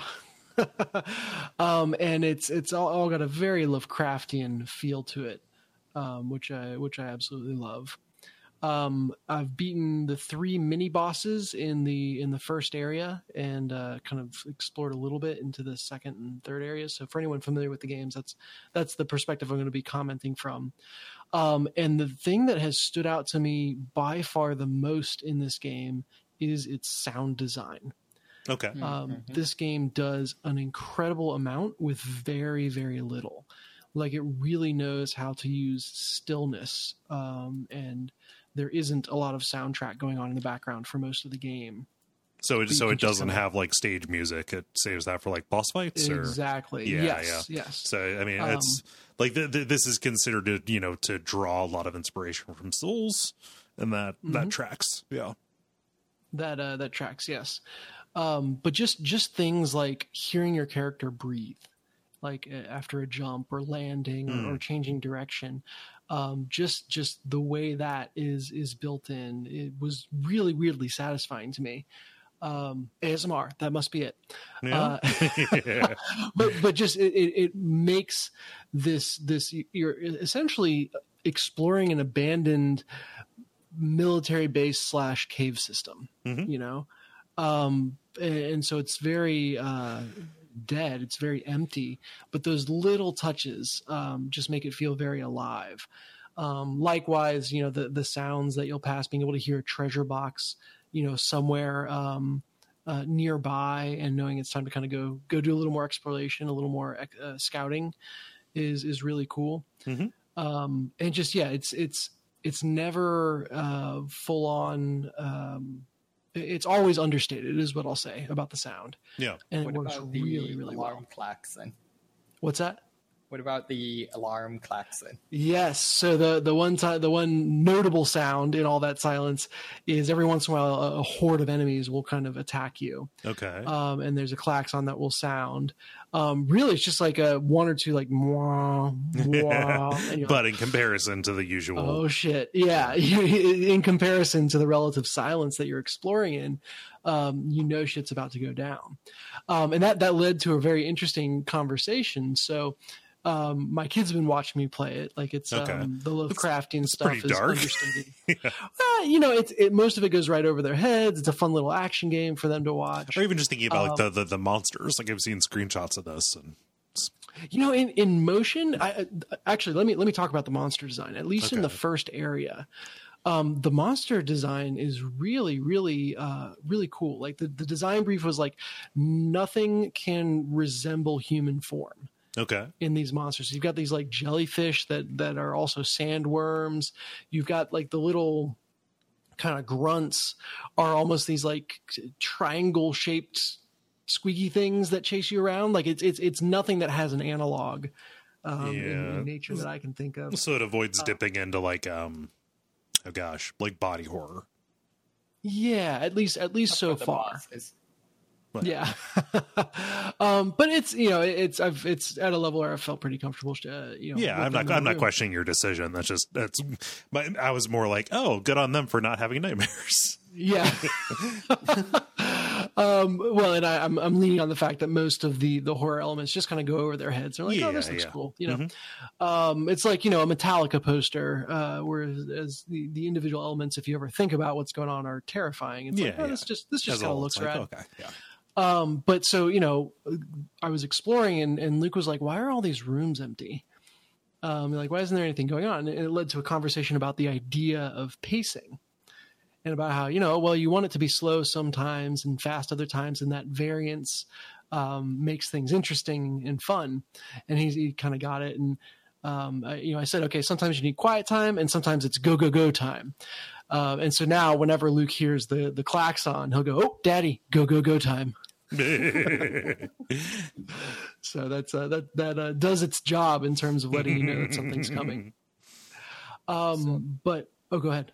And it's all got a very Lovecraftian feel to it. Which I absolutely love. I've beaten the 3 mini bosses in the first area and kind of explored a little bit into the second and third areas. So for anyone familiar with the games, that's the perspective I'm going to be commenting from. And the thing that has stood out to me by far the most in this game is its sound design. Okay. This game does an incredible amount with very, very little. Like, it really knows how to use stillness, and there isn't a lot of soundtrack going on in the background for most of the game. So it doesn't have like stage music. It saves that for like boss fights. Exactly. Or? Yes. So I mean, it's like this is considered to draw a lot of inspiration from Souls, and that tracks. Yeah. That tracks. Yes. But just things like hearing your character breathe, like after a jump or landing or changing direction. Just the way that is built in, it was really weirdly satisfying to me. ASMR, that must be it. Yeah. But just it makes this you're essentially exploring an abandoned military base / cave system, and so it's very dead, it's very empty, but those little touches just make it feel very alive. Likewise, the sounds that you'll pass, being able to hear a treasure box somewhere nearby, and knowing it's time to kind of go do a little more exploration, a little more scouting is really cool. And just it's never full on. It's always understated, is what I'll say about the sound. Yeah, and What it works about the really well. alarm klaxon? What's that? What about the alarm klaxon? Yes. So the one notable sound in all that silence is every once in a while a horde of enemies will kind of attack you. okay. And there's a klaxon that will sound. Really, it's just like a one or two like mwah, mwah, and you're But like, in comparison to the usual, oh shit, yeah. In comparison to the relative silence that you're exploring in, shit's about to go down. And that led to a very interesting conversation. So. My kids have been watching me play it. Like it's Okay. the Lovecraftian stuff pretty is dark. understated. Yeah. It most of it goes right over their heads. It's a fun little action game for them to watch. Or even just thinking about like the monsters. Like I've seen screenshots of this, and In motion, actually let me talk about the monster design. At least in the Okay. first area, the monster design is really, really, really cool. Like the design brief was like nothing can resemble human form okay, in these monsters. You've got these like jellyfish that are also sandworms. You've got like the little kind of grunts are almost these like triangle shaped squeaky things that chase you around. Like it's nothing that has an analog in nature that I can think of. so it avoids dipping into like like body horror. Yeah, at least so The far. bosses. Yeah. But it's it's at a level where I felt pretty comfortable. Yeah, I'm not questioning your decision. I was more like, oh, good on them for not having nightmares. Yeah. Well, and I'm leaning on the fact that most of the horror elements just kind of go over their heads. They're like, oh, this looks cool. It's like, a Metallica poster, whereas the individual elements, if you ever think about what's going on, are terrifying. It's like, this just kind of looks rad. Okay, yeah. But so, I was exploring and Luke was like, why are all these rooms empty? Like, why isn't there anything going on? And it led to a conversation about the idea of pacing and about how, you want it to be slow sometimes and fast other times. And that variance makes things interesting and fun. And he kind of got it. And, I said, okay, sometimes you need quiet time and sometimes it's go, go, go time. And so now whenever Luke hears the klaxon, he'll go, oh, daddy, go, go, go time. So that's that does its job in terms of letting you know that something's coming. But go ahead.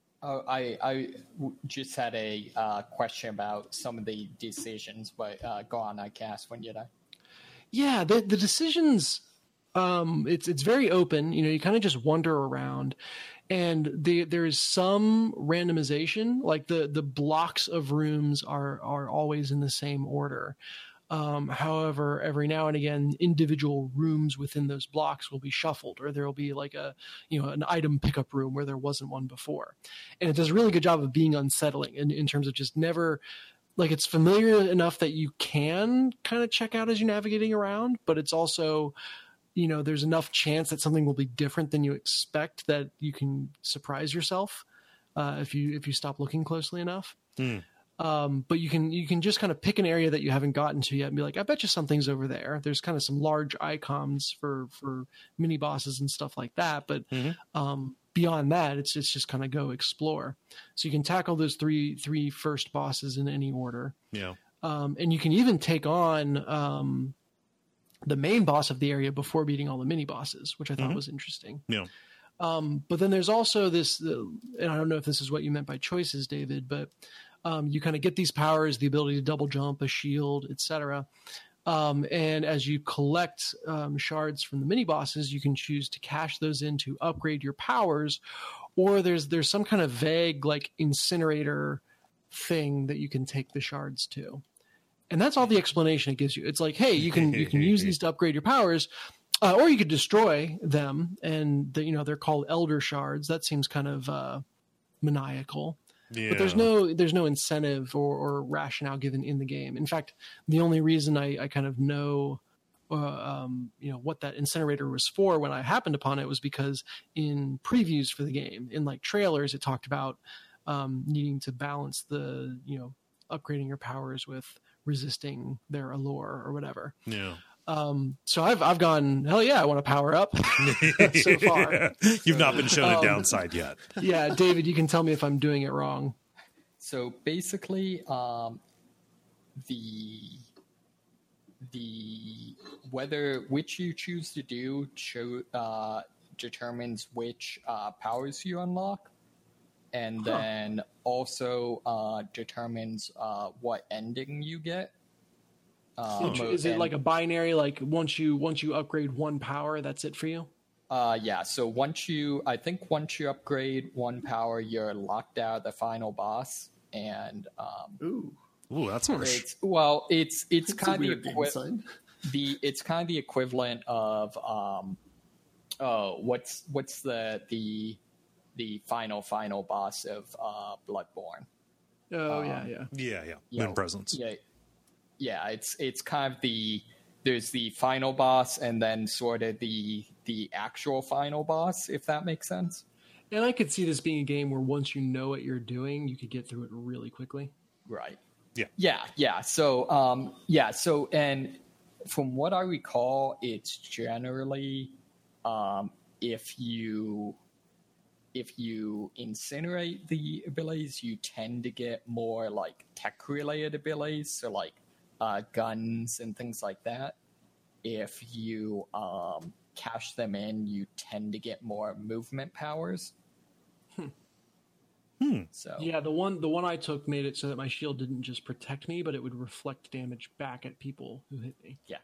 I just had a question about some of the decisions, but go on, I guess, when you're done. Yeah, the decisions, it's very open. You kind of just wander around. And there is some randomization, like the blocks of rooms are always in the same order. However, every now and again, individual rooms within those blocks will be shuffled, or there will be like an item pickup room where there wasn't one before. And it does a really good job of being unsettling in terms of just never, like, it's familiar enough that you can kind of check out as you're navigating around, but it's also, there's enough chance that something will be different than you expect that you can surprise yourself if you stop looking closely enough. But you can just kind of pick an area that you haven't gotten to yet and be like, I bet you something's over there. There's kind of some large icons for mini bosses and stuff like that. But beyond that, it's just kind of go explore. So you can tackle those three first bosses in any order. Yeah. And you can even take on the main boss of the area before beating all the mini bosses, which I thought was interesting. Yeah. But then there's also this, and I don't know if this is what you meant by choices, David, but you kind of get these powers, the ability to double jump, a shield, etc. And as you collect shards from the mini bosses, you can choose to cash those in to upgrade your powers, or there's some kind of vague like incinerator thing that you can take the shards to. And that's all the explanation it gives you. It's like, hey, you can use these to upgrade your powers, or you could destroy them, and they're called Elder Shards. That seems kind of maniacal. Yeah. But there's no incentive or rationale given in the game. In fact, the only reason I kind of know what that incinerator was for when I happened upon it was because in previews for the game, in like trailers, it talked about needing to balance the upgrading your powers with resisting their allure or whatever. Yeah. So I've gone, hell yeah, I want to power up so far. You've not been shown a downside yet. Yeah, David, you can tell me if I'm doing it wrong. So basically, which you choose to do determines which powers you unlock, and then also determines what ending you get. Is it like a binary? Like once you upgrade one power, that's it for you? Yeah. So once you upgrade one power, you're locked out of the final boss, and Ooh, that's harsh. It's kind of it's kind of the equivalent of what's the final boss of Bloodborne. Oh yeah. Moon Presence. Yeah, it's kind of there's the final boss and then sort of the actual final boss, if that makes sense. And I could see this being a game where once you know what you're doing, you could get through it really quickly. Right. Yeah. So and from what I recall, it's generally if you incinerate the abilities, you tend to get more like tech related abilities, so like guns and things like that. If you cash them in, you tend to get more movement powers. So yeah, the one I took made it so that my shield didn't just protect me, but it would reflect damage back at people who hit me. Yeah.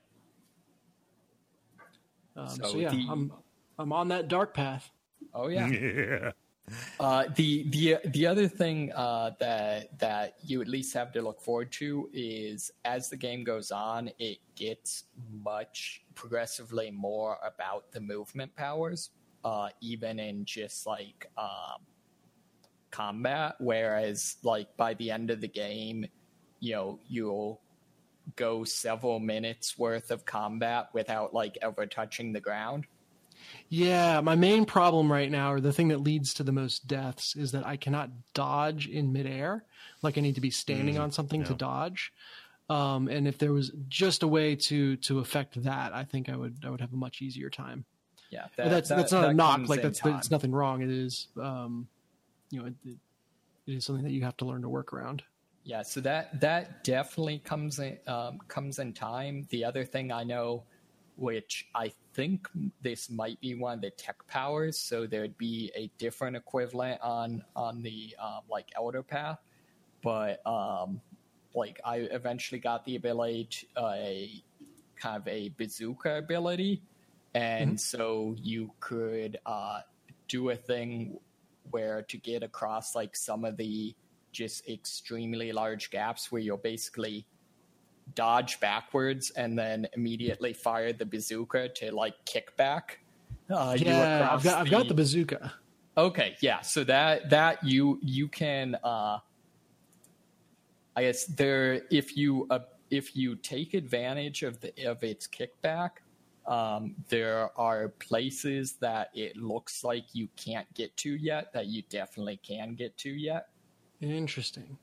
I'm on that dark path. Oh yeah. Yeah. The other thing that you at least have to look forward to is as the game goes on, it gets progressively more about the movement powers, even in just like combat. Whereas like by the end of the game, you'll go several minutes worth of combat without like ever touching the ground. Yeah, my main problem right now, or the thing that leads to the most deaths, is that I cannot dodge in midair. Like I need to be standing on something to dodge. And if there was just a way to affect that, I think I would have a much easier time. Yeah, that's not a knock. Like it's nothing wrong. It is, it is something that you have to learn to work around. Yeah, so that definitely comes in time. The other thing I know, which I think this might be one of the tech powers, so there'd be a different equivalent on the like Elder Path, but like I eventually got the ability a kind of a bazooka ability, and so you could do a thing where to get across like some of the just extremely large gaps where you'll basically dodge backwards and then immediately fire the bazooka to like kick back. I've got the bazooka. Okay, yeah. So that you can I guess if you take advantage of its kickback, there are places that it looks like you can't get to yet that you definitely can get to yet. Interesting.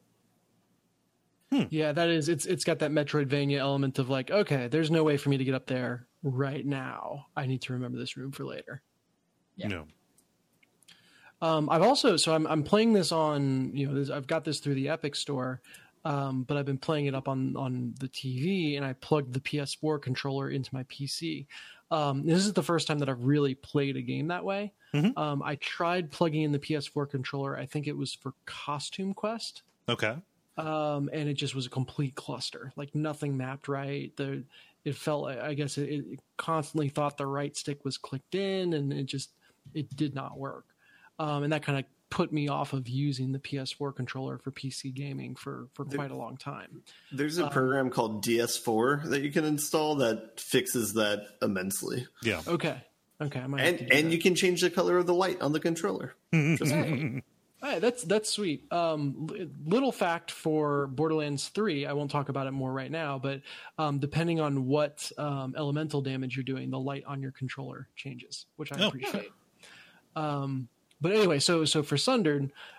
Yeah, that is. It's got that Metroidvania element of like, okay, there's no way for me to get up there right now. I need to remember this room for later. Yeah. No. I've also I'm playing this on I've got this through the Epic Store, but I've been playing it up on the TV, and I plugged the PS4 controller into my PC. This is the first time that I've really played a game that way. I tried plugging in the PS4 controller. I think it was for Costume Quest. Okay. And it just was a complete cluster. Like nothing mapped right. It felt, I guess it constantly thought the right stick was clicked in, and it did not work. And that kind of put me off of using the PS4 controller for PC gaming for quite a long time. There's a program called DS4 that you can install that fixes that immensely. Yeah. Okay. I might and you can change the color of the light on the controller. Hey, that's sweet. Little fact for Borderlands 3, I won't talk about it more right now, but depending on what elemental damage you're doing, the light on your controller changes, which I appreciate. But anyway, so for Sundered,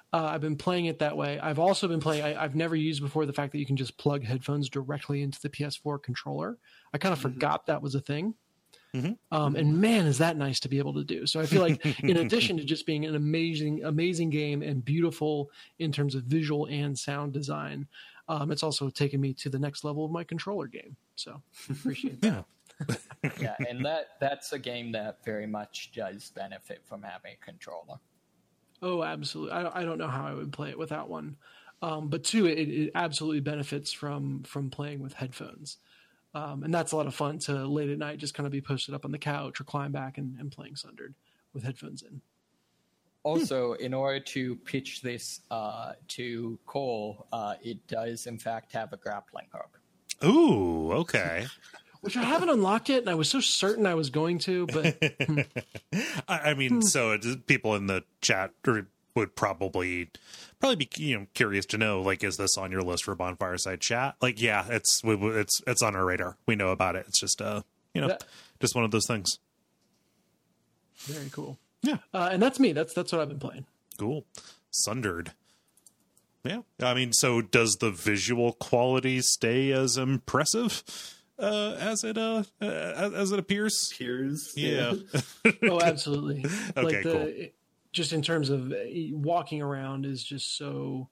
I've been playing it that way. I've also been playing. I've never used before the fact that you can just plug headphones directly into the PS4 controller. I kind of forgot that was a thing. And man, is that nice to be able to do. So I feel like in addition to just being an amazing game and beautiful in terms of visual and sound design, it's also taken me to the next level of my controller game. So appreciate that. Yeah, and that's a game that very much does benefit from having a controller. Oh, absolutely. I don't know how I would play it without one. But two, it absolutely benefits from playing with headphones. And that's a lot of fun to late at night just kind of be posted up on the couch or climb back and playing Sundered with headphones in. Also, in order to pitch this to Cole, it does in fact have a grappling hook. Ooh, okay. Which I haven't unlocked yet, and I was so certain I was going to, but I mean, so people in the chat would probably be curious to know, like, is this on your list for Bonfireside Chat? Like, yeah, it's on our radar. We know about it. It's just just one of those things. Very cool. Yeah, and that's me. That's what I've been playing. Cool. Sundered. Yeah, I mean, so does the visual quality stay as impressive as it appears? Yeah. Oh, absolutely. Okay, cool. Just in terms of walking around is just so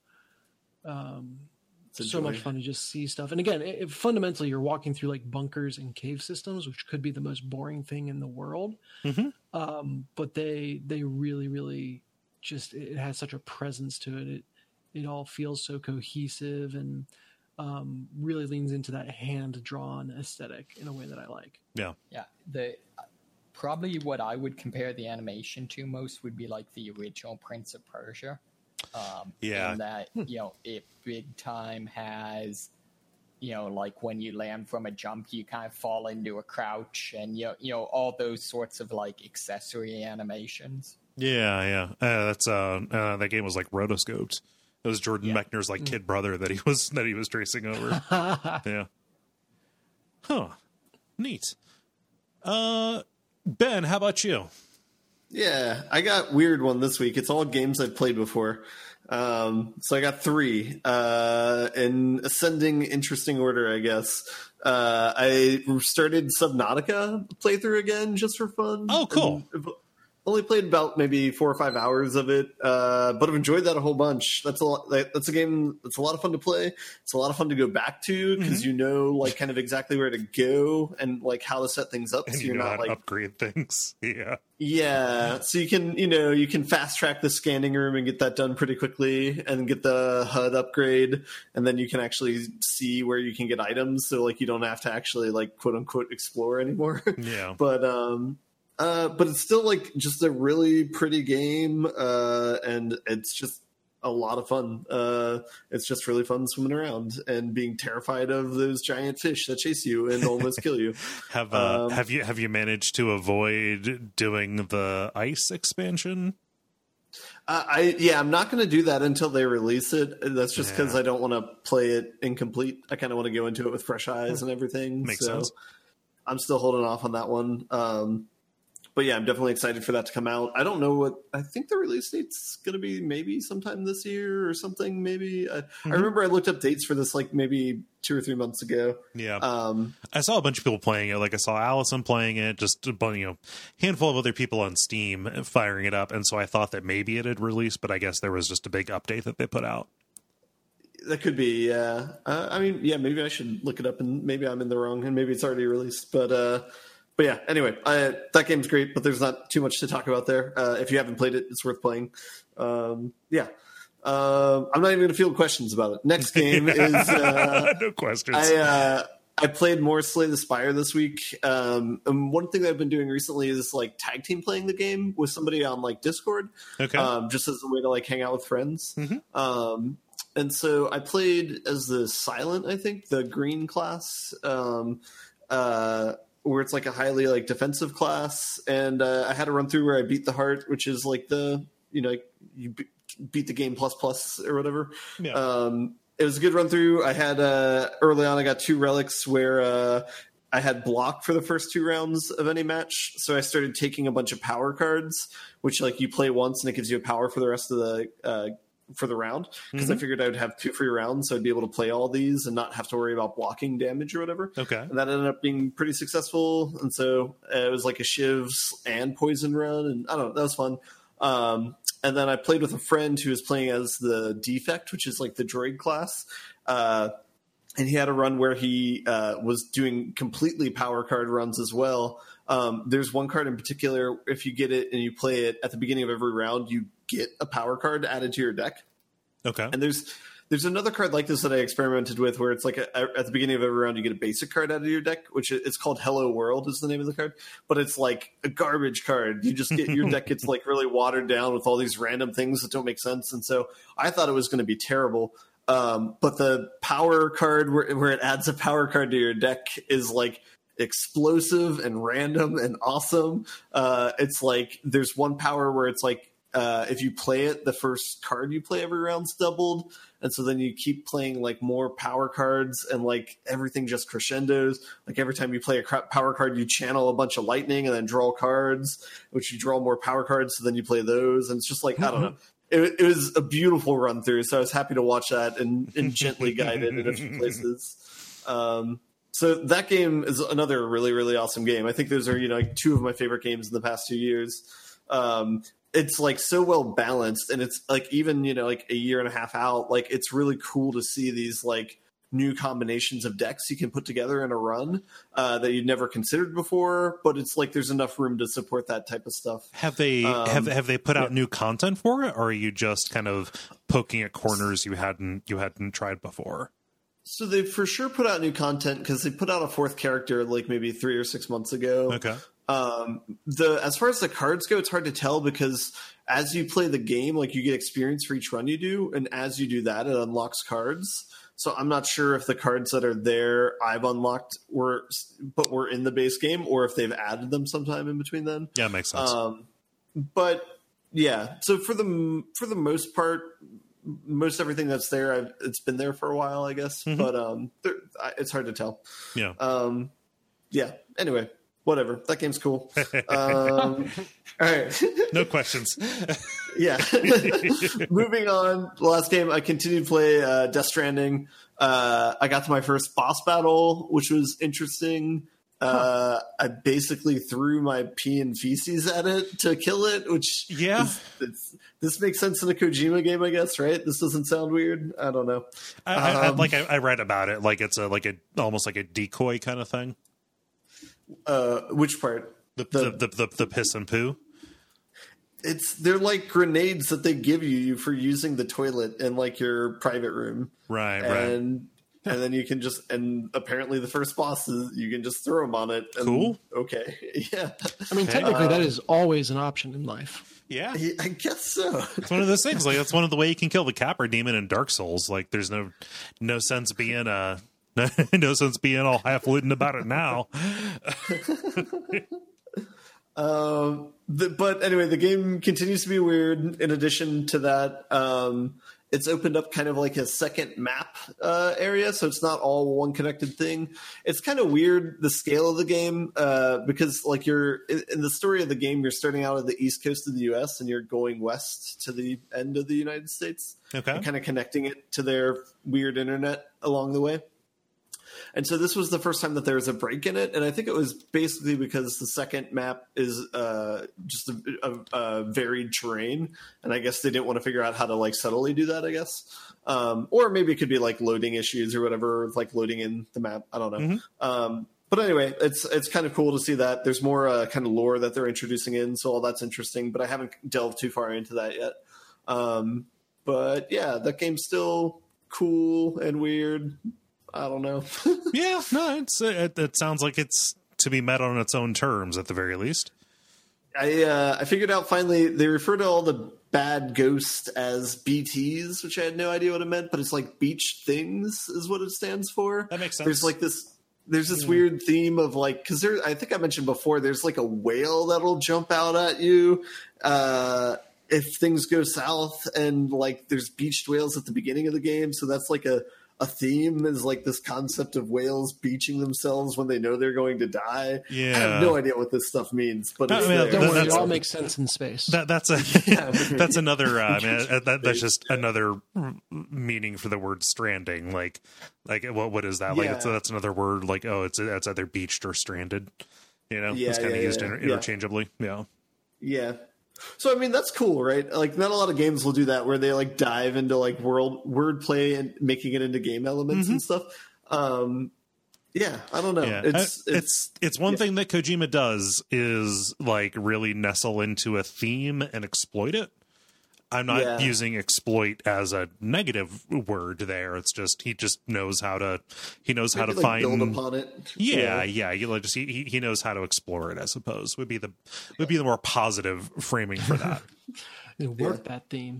much fun to just see stuff. And again, fundamentally, you're walking through like bunkers and cave systems, which could be the most boring thing in the world. But they really, really just, it has such a presence to it. It all feels so cohesive and really leans into that hand-drawn aesthetic in a way that I like. Yeah. Probably what I would compare the animation to most would be like the original Prince of Persia. In that, it big time has, like when you land from a jump, you kind of fall into a crouch and, all those sorts of like accessory animations. Yeah. That's that game was like rotoscoped. It was Jordan Mechner's like kid brother that he was tracing over. Yeah. Huh. Neat. Ben, how about you? Yeah, I got weird one this week. It's all games I've played before. So I got 3 in ascending interesting order, I guess. I started Subnautica playthrough again just for fun. Oh, cool. Only played about maybe 4 or 5 hours of it, but I've enjoyed that a whole bunch. That's a game that's a lot of fun to play. It's a lot of fun to go back to because like kind of exactly where to go and like how to set things up. And so you're not like upgrade things. Yeah. So you can fast track the scanning room and get that done pretty quickly, and get the HUD upgrade, and then you can actually see where you can get items. So like you don't have to actually like quote unquote explore anymore. Yeah. But it's still like just a really pretty game, and it's just a lot of fun. It's just really fun swimming around and being terrified of those giant fish that chase you and almost kill you. Have you managed to avoid doing the ice expansion? I'm not going to do that until they release it. That's just because I don't want to play it incomplete. I kind of want to go into it with fresh eyes and everything. Makes sense. I'm still holding off on that one. But yeah, I'm definitely excited for that to come out. I don't know I think the release date's going to be maybe sometime this year or something, maybe. I remember I looked up dates for this like maybe 2 or 3 months ago. Yeah. I saw a bunch of people playing it. Like I saw Allison playing it, just a handful of other people on Steam firing it up. And so I thought that maybe it had released, but I guess there was just a big update that they put out. That could be, yeah. Maybe I should look it up, and maybe I'm in the wrong, and maybe it's already released. But yeah, anyway, that game's great, but there's not too much to talk about there. If you haven't played it, it's worth playing. I'm not even going to field questions about it. Next game is... no questions. I played more Slay the Spire this week. And one thing that I've been doing recently is like tag team playing the game with somebody on like Discord. Okay. Just as a way to like hang out with friends. And so I played as the Silent, I think, the green class. Where it's like a highly like defensive class, and I had a run through where I beat the heart, which is like the you beat the game plus or whatever. Yeah. It was a good run through. I had early on I got 2 relics where I had block for the first 2 rounds of any match, so I started taking a bunch of power cards, which like you play once and it gives you a power for the rest of the for the round because I figured I would have 2 free rounds, so I'd be able to play all these and not have to worry about blocking damage or whatever. Okay. And that ended up being pretty successful. And so it was like a shivs and poison run. And I don't know, that was fun. And then I played with a friend who was playing as the Defect, which is like the droid class. And he had a run where he was doing completely power card runs as well. There's one card in particular, if you get it and you play it at the beginning of every round, you get a power card added to your deck. Okay. And there's another card like this that I experimented with where it's like at the beginning of every round you get a basic card out of your deck, which it's called Hello World is the name of the card, but it's like a garbage card. You just get your deck gets like really watered down with all these random things that don't make sense. And so I thought it was going to be terrible. But the power card where it adds a power card to your deck is like explosive and random and awesome. It's like there's one power where it's like if you play it, the first card you play every round's doubled, and so then you keep playing like more power cards, and like everything just crescendos. Like every time you play a power card, you channel a bunch of lightning and then draw cards, which you draw more power cards, so then you play those, and it's just like I don't know. It was a beautiful run through, so I was happy to watch that and gently guide it in a few places. So that game is another really, really awesome game. I think those are, like 2 of my favorite games in the past 2 years. It's like so well balanced, and it's like even, like a year and a half out, like it's really cool to see these like new combinations of decks you can put together in a run that you'd never considered before, but it's like there's enough room to support that type of stuff. Have they have they put out new content for it, or are you just kind of poking at corners you hadn't tried before? So they for sure put out new content because they put out a 4th character like maybe 3 or 6 months ago. Okay. As far as the cards go, it's hard to tell because as you play the game, like you get experience for each run you do, and as you do that, it unlocks cards. So I'm not sure if the cards that are there I've unlocked were in the base game, or if they've added them sometime in between then. Yeah, makes sense. But yeah, so for the most part, most everything that's there, it's been there for a while, I guess. Mm-hmm. But it's hard to tell. Yeah. Yeah. Anyway, whatever. That game's cool. All right. No questions. Yeah. Moving on. The last game, I continued to play Death Stranding. I got to my first boss battle, which was interesting. I basically threw my pee and feces at it to kill it, which this makes sense in a Kojima game, I guess, right? This doesn't sound weird. I don't know. I read about it, like it's almost like a decoy kind of thing. Which part? The piss and poo. They're like grenades that they give you for using the toilet in like your private room, right? And then you can and apparently the first boss is you can just throw them on it. And, cool. Okay. Yeah. I mean, technically, that is always an option in life. Yeah, I guess so. It's one of those things. Like that's one of the way you can kill the Capra demon in Dark Souls. Like there's no sense being no sense being all half-witted about it now. But anyway, the game continues to be weird. In addition to that, it's opened up kind of like a second map area, so it's not all one connected thing. It's kind of weird, the scale of the game, because like you're in the story of the game, you're starting out at the east coast of the U.S. and you're going west to the end of the United States. Okay, and kind of connecting it to their weird internet along the way. And so this was the first time that there was a break in it, and I think it was basically because the second map is just a varied terrain, and I guess they didn't want to figure out how to like subtly do that, I guess. Or maybe it could be like loading issues or whatever, like loading in the map. I don't know. Mm-hmm. But anyway, it's kind of cool to see that. There's more kind of lore that they're introducing in, so all that's interesting, but I haven't delved too far into that yet. But yeah, that game's still cool and weird. I don't know. Yeah, no, it sounds like it's to be met on its own terms at the very least. I figured out finally they refer to all the bad ghosts as BTs, which I had no idea what it meant, but it's like beach things is what it stands for. That makes sense. There's this weird theme of like, because I think I mentioned before, there's like a whale that'll jump out at you if things go south, and like there's beached whales at the beginning of the game, so that's like a a theme is like this concept of whales beaching themselves when they know they're going to die. Yeah. I have no idea what this stuff means, but it's there. Don't worry, it That's- all makes sense in space. That's another that's just another meaning for the word stranding. Like what is that? Like Yeah. that's another word. Like it's either beached or stranded. You know, Yeah, it's kind of yeah, used yeah. interchangeably. Yeah. Yeah. So I mean that's cool, right? Like not a lot of games will do that where they like dive into like wordplay and making it into game elements and stuff. Yeah, I don't know. Yeah, it's one thing that Kojima does is like really nestle into a theme and exploit it. I'm not using exploit as a negative word there. It's just he just knows how to like find build upon it. Yeah. He knows how to explore it. I suppose would be the more positive framing for that. Work that theme.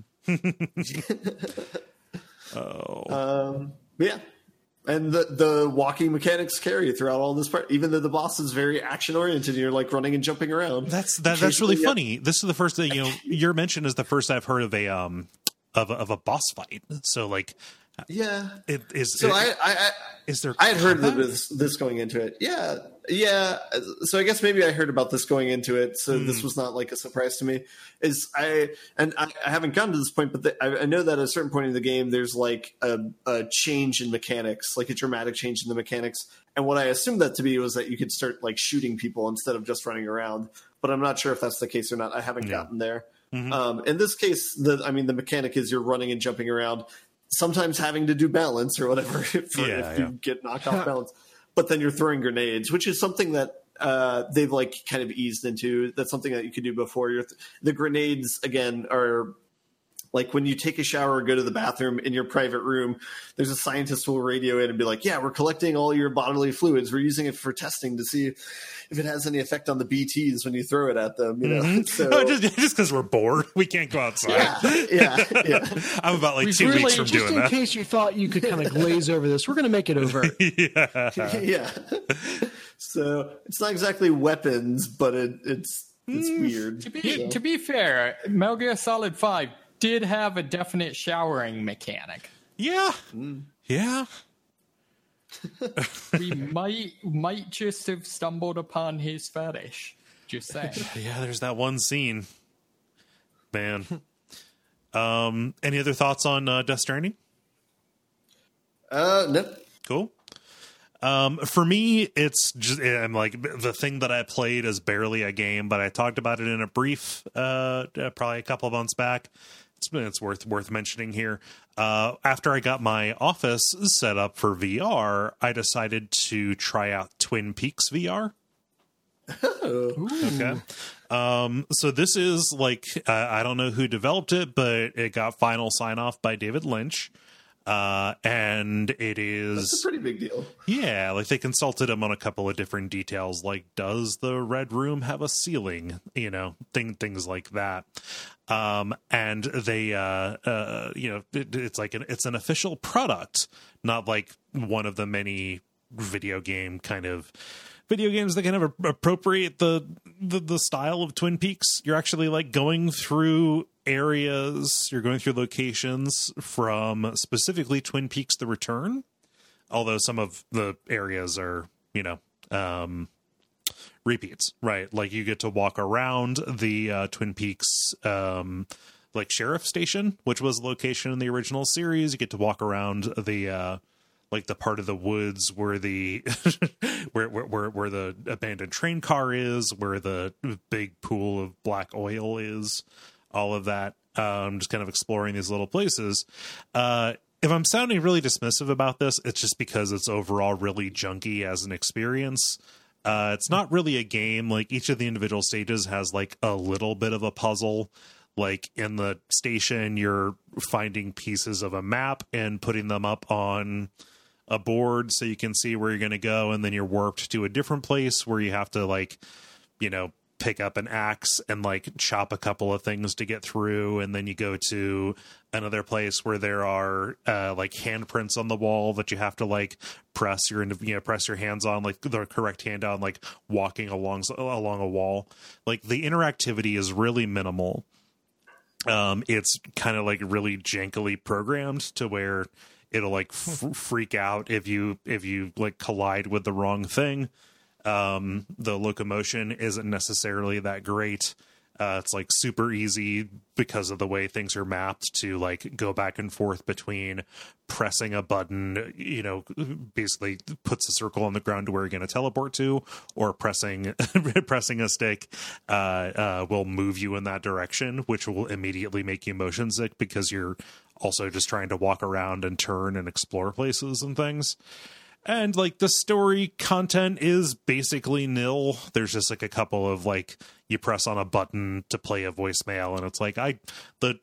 Yeah. And the walking mechanics carry throughout all this part, even though the boss is very action oriented and you're like running and jumping around. That's really funny. This is the first thing, your mention is the first I've heard of a boss fight. So like, yeah, it is. So is there? I had heard that this going into it. Yeah. So I guess maybe I heard about this going into it. So this was not like a surprise to me. I haven't gotten to this point, but I know that at a certain point in the game, there's like a change in mechanics, like a dramatic change in the mechanics. And what I assumed that to be was that you could start like shooting people instead of just running around. But I'm not sure if that's the case or not. I haven't gotten there. Mm-hmm. In this case, the mechanic is you're running and jumping around, sometimes having to do balance or whatever if you get knocked off balance. But then you're throwing grenades, which is something that they've like kind of eased into. That's something that you could do before. The grenades, again, are like when you take a shower or go to the bathroom in your private room, there's a scientist who will radio in and be like, yeah, we're collecting all your bodily fluids. We're using it for testing to see if it has any effect on the BTs when you throw it at them. You know, So, just because we're bored, we can't go outside. Yeah. I'm about like 2 weeks from just doing in that. case you thought you could kind of glaze over this, we're going to make it overt. Yeah. So it's not exactly weapons, but it's weird. To be fair, Metal Gear Solid 5 did have a definite showering mechanic. Yeah. Yeah. We might just have stumbled upon his fetish. Just saying. Yeah, there's that one scene. Man. Any other thoughts on Death Stranding? No. Cool. For me, it's just I'm like the thing that I played is barely a game, but I talked about it in a brief, probably a couple of months back. It's worth mentioning here. After I got my office set up for VR, I decided to try out Twin Peaks VR. Okay. So this is like I don't know who developed it, but it got final sign off by David Lynch. And it is That's a pretty big deal. Yeah, like they consulted him on a couple of different details, like does the red room have a ceiling, things like that. And they it's an official product, not like one of the many video games that kind of appropriate the style of Twin Peaks. You're actually like going through areas, you're going through locations from specifically Twin Peaks The Return, although some of the areas are repeats, right? Like you get to walk around the Twin Peaks like sheriff station, which was a location in the original series. You get to walk around the like the part of the woods where the where the abandoned train car is, where the big pool of black oil is, all of that. Just kind of exploring these little places. If I'm sounding really dismissive about this, it's just because it's overall really junky as an experience. It's not really a game. Like each of the individual stages has like a little bit of a puzzle. Like in the station, you're finding pieces of a map and putting them up on a board so you can see where you're going to go, and then you're warped to a different place where you have to like pick up an axe and like chop a couple of things to get through, and then you go to another place where there are like handprints on the wall that you have to like press your hands on, like the correct hand on, like walking along a wall. Like the interactivity is really minimal. It's kind of like really jankily programmed to where It'll like freak out if you like collide with the wrong thing. The locomotion isn't necessarily that great. It's like super easy because of the way things are mapped to like go back and forth between pressing a button, you know, basically puts a circle on the ground to where you're going to teleport to, or pressing a stick will move you in that direction, which will immediately make you motion sick because you're also just trying to walk around and turn and explore places and things. And like the story content is basically nil. There's just like a couple of like you press on a button to play a voicemail, and it's like the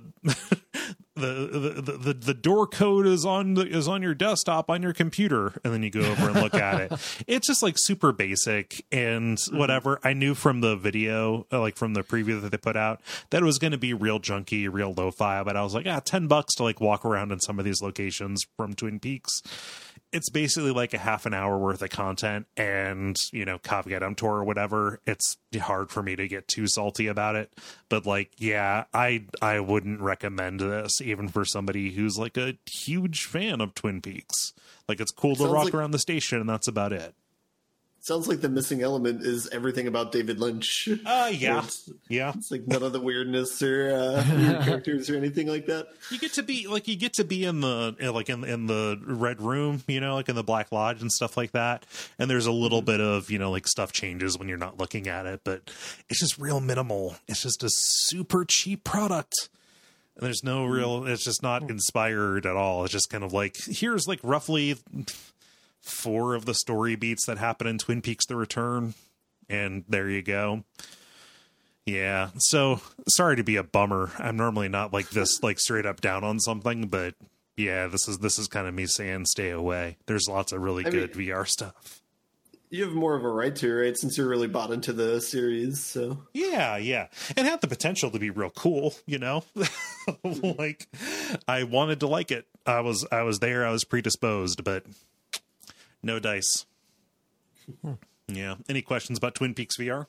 door code is on your desktop on your computer, and then you go over and look at it. It's just like super basic and whatever. I knew from the video, like from the preview that they put out, that it was going to be real junky, real lo-fi. But I was like, $10 to like walk around in some of these locations from Twin Peaks. It's basically like a half an hour worth of content, and, you know, caveat emptor or whatever. It's hard for me to get too salty about it. But like, yeah, I wouldn't recommend this even for somebody who's like a huge fan of Twin Peaks. Like, it's cool to rock around the station, and that's about it. Sounds like the missing element is everything about David Lynch. Yeah. It's like none of the weirdness or weird characters or anything like that. You get to be in the in the Red Room, you know, like in the Black Lodge and stuff like that. And there's a little bit of, you know, like stuff changes when you're not looking at it, but it's just real minimal. It's just a super cheap product. And there's no real, it's just not inspired at all. It's just kind of like, here's like roughly 4 of the story beats that happen in Twin Peaks: The Return, and there you go. Yeah, so sorry to be a bummer. I'm normally not like this, like straight up down on something, but yeah, this is kind of me saying stay away. There's lots of really good VR stuff. You have more of a right to, right? Since you're really bought into the series, so yeah, and had the potential to be real cool, you know. Like, I wanted to like it. I was there. I was predisposed, but no dice. Yeah. Any questions about Twin Peaks VR?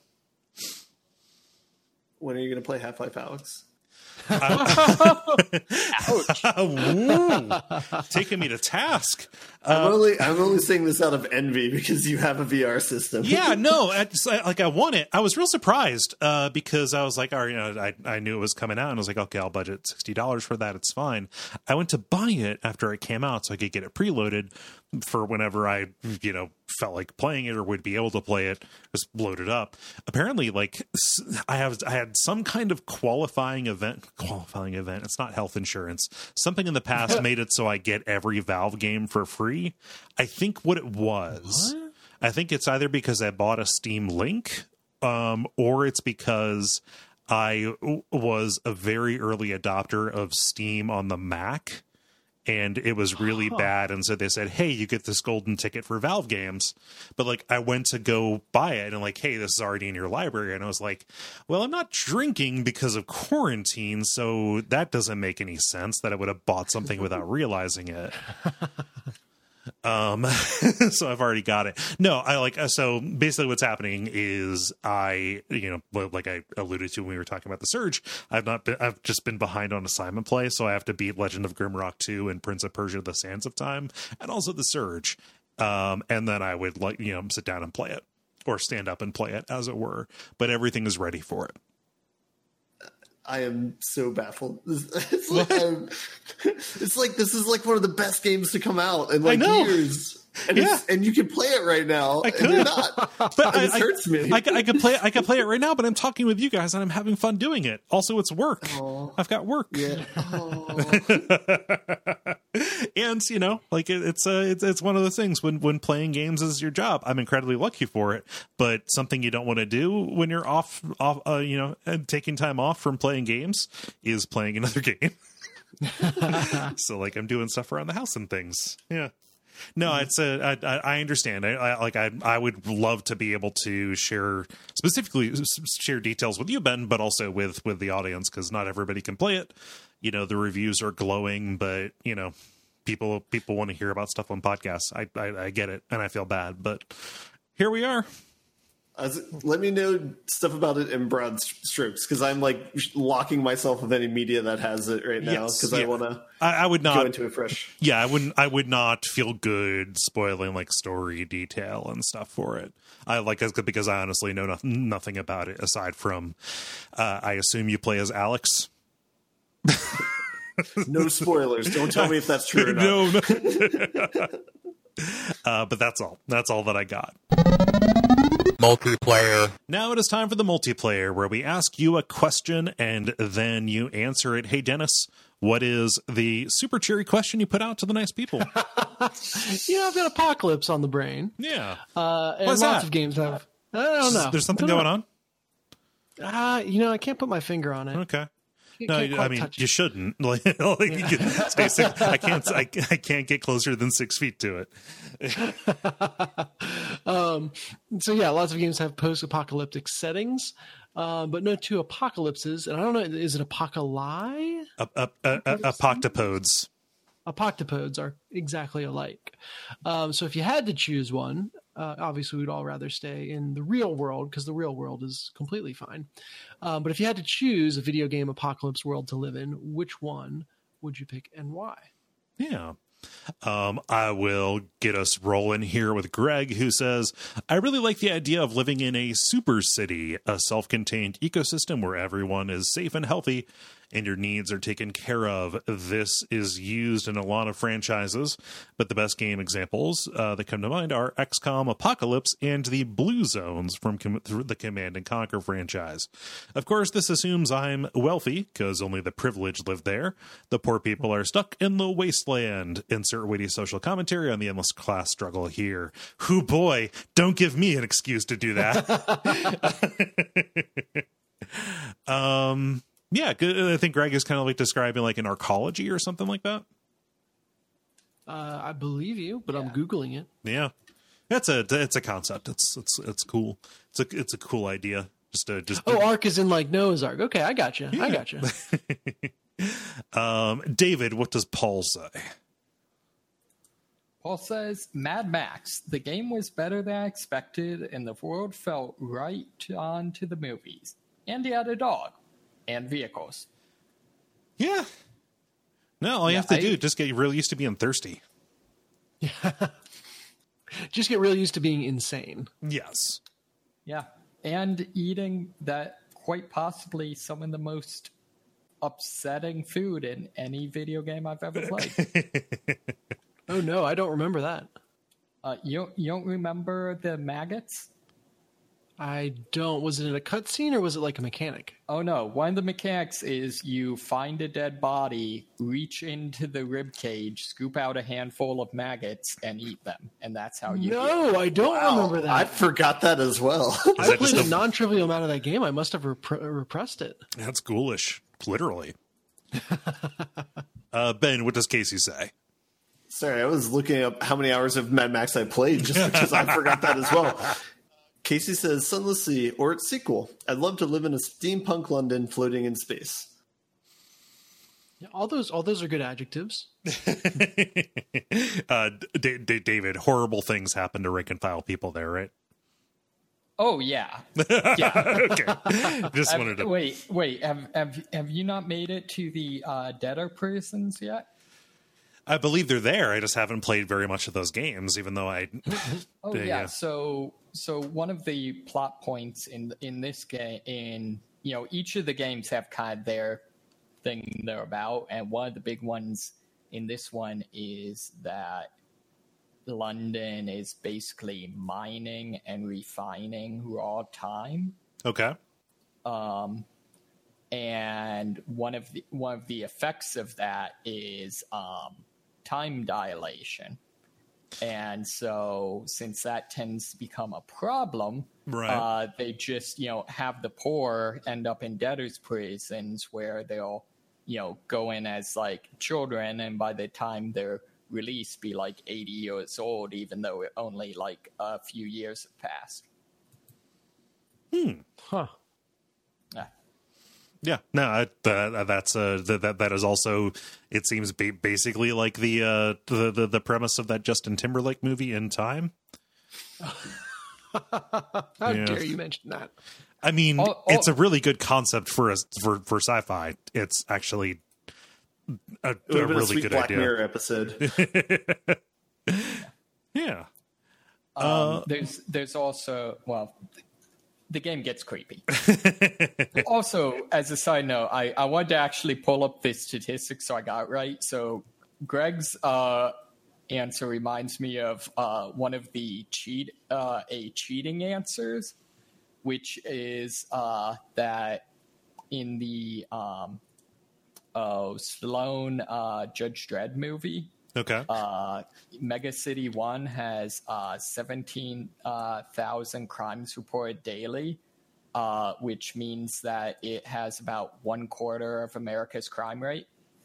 When are you going to play Half-Life Alyx? Ouch. Taking me to task. I'm only saying this out of envy because you have a VR system. Yeah, no, I want it. I was real surprised because I was like, all right, you know, I knew it was coming out, and I was like, okay, I'll budget $60 for that. It's fine. I went to buy it after it came out so I could get it preloaded for whenever I, you know, felt like playing it or would be able to play it, just load it up. Apparently, like, I had some kind of qualifying event. It's not health insurance. Something in the past made it so I get every Valve game for free. I think what it was, I think it's either because I bought a Steam Link, or it's because I was a very early adopter of Steam on the Mac, and it was really bad, and so they said, hey, you get this golden ticket for Valve games. But like, I went to go buy it, and like, hey, this is already in your library, and I was like, well, I'm not drinking because of quarantine, so that doesn't make any sense that I would have bought something without realizing it. So I've already got it. No, so basically what's happening is like I alluded to when we were talking about the Surge, I've just been behind on assignment play. So I have to beat Legend of Grimrock 2 and Prince of Persia: The Sands of Time, and also the Surge. And then I would sit down and play it, or stand up and play it, as it were, but everything is ready for it. I am so baffled. It's like this is like one of the best games to come out in like years. And, and you can play it right now. I could. And you're not. But it hurts me. I could play it right now, but I'm talking with you guys and I'm having fun doing it. Also, it's work. Aww. I've got work. Yeah. And it's one of the things when playing games is your job. I'm incredibly lucky for it, but something you don't want to do when you're off and taking time off from playing games is playing another game. So like, I'm doing stuff around the house and things. Yeah. No, I understand. I would love to be able to share details with you, Ben, but also with the audience, because not everybody can play it. You know, the reviews are glowing, but you know, people want to hear about stuff on podcasts. I get it, and I feel bad, but here we are. Let me know stuff about it in broad strokes, because I'm like locking myself with any media that has it right now, because I want to. I would not go into it fresh. Yeah, I would not feel good spoiling like story detail and stuff for it. Because I honestly know nothing about it aside from I assume you play as Alex. No spoilers. Don't tell me if that's true or not. No. But that's all. That's all that I got. Multiplayer. Now it is time for the multiplayer, where we ask you a question and then you answer it. Hey, Dennis, what is the super cheery question you put out to the nice people? I've got Apocalypse on the brain. Yeah. And What's lots that? of games have. I don't know. There's something going on? I can't put my finger on it. Okay. Can't No, quite I mean touch you it. shouldn't. Like, you can stay six. I can't get closer than 6 feet to it. So yeah, lots of games have post-apocalyptic settings, but no two apocalypses. And I don't know, is it apocalypse? Apoctopodes. Apoctopodes are exactly alike. So if you had to choose one, obviously we'd all rather stay in the real world, because the real world is completely fine. But if you had to choose a video game apocalypse world to live in, which one would you pick and why? Yeah. I will get us rolling here with Greg, who says, I really like the idea of living in a super city, a self-contained ecosystem where everyone is safe and healthy and your needs are taken care of. This is used in a lot of franchises, but the best game examples that come to mind are XCOM Apocalypse and the Blue Zones from the Command & Conquer franchise. Of course, this assumes I'm wealthy, because only the privileged live there. The poor people are stuck in the wasteland. Insert witty social commentary on the endless class struggle here. Hoo boy, don't give me an excuse to do that. Yeah, I think Greg is kind of like describing like an arcology or something like that. I believe you, but I'm Googling it. Yeah, it's a concept. It's cool. It's a cool idea. Ark is in like Noah's Ark. Okay, I got you. Yeah. I got you. David, what does Paul say? Paul says, Mad Max. The game was better than I expected, and the world felt right on to the movies. And he had a dog. And vehicles. Yeah. No, all you have to do is just get real used to being thirsty. Just get real used to being insane. Yes. Yeah. And eating that quite possibly some of the most upsetting food in any video game I've ever played. Oh no, I don't remember that. You don't remember the maggots? I don't. Was it in a cutscene or was it like a mechanic? Oh no, one of the mechanics is you find a dead body, reach into the rib cage, scoop out a handful of maggots, and eat them. And that's how you No, I don't remember that. I forgot that as well. I played a non-trivial amount of that game. I must have repressed it. That's ghoulish, literally. Ben, what does Casey say? Sorry, I was looking up how many hours of Mad Max I played just because I forgot that as well. Casey says, Sunless Sea or its sequel. I'd love to live in a steampunk London floating in space. Yeah, all those are good adjectives. David, horrible things happen to rank and file people there, right? Oh yeah, yeah. Okay, just wanted to wait. Have you not made it to the debtor prisons yet? I believe they're there. I just haven't played very much of those games, even though I. Oh yeah. So one of the plot points in this game, each of the games have kind of their thing they're about, and one of the big ones in this one is that London is basically mining and refining raw time. Okay. And one of the effects of that is time dilation. And so since that tends to become a problem, right. They just, have the poor end up in debtors' prisons where they'll, go in as like children, and by the time they're released be like 80 years old, even though it only like a few years have passed. Huh. Yeah, no, that is also, it seems basically like the premise of that Justin Timberlake movie In Time. How dare you mention that? I mean, it's a really good concept for sci-fi. It's actually a really good Black idea. Mirror episode. Yeah. There's also, well, the game gets creepy. Also, as a side note, I wanted to actually pull up the statistics so I got it right. So Greg's answer reminds me of one of the cheating answers, which is that in the Sloan Judge Dredd movie, Okay. Mega City 1 has 17,000 crimes reported daily, which means that it has about 1/4 of America's crime rate.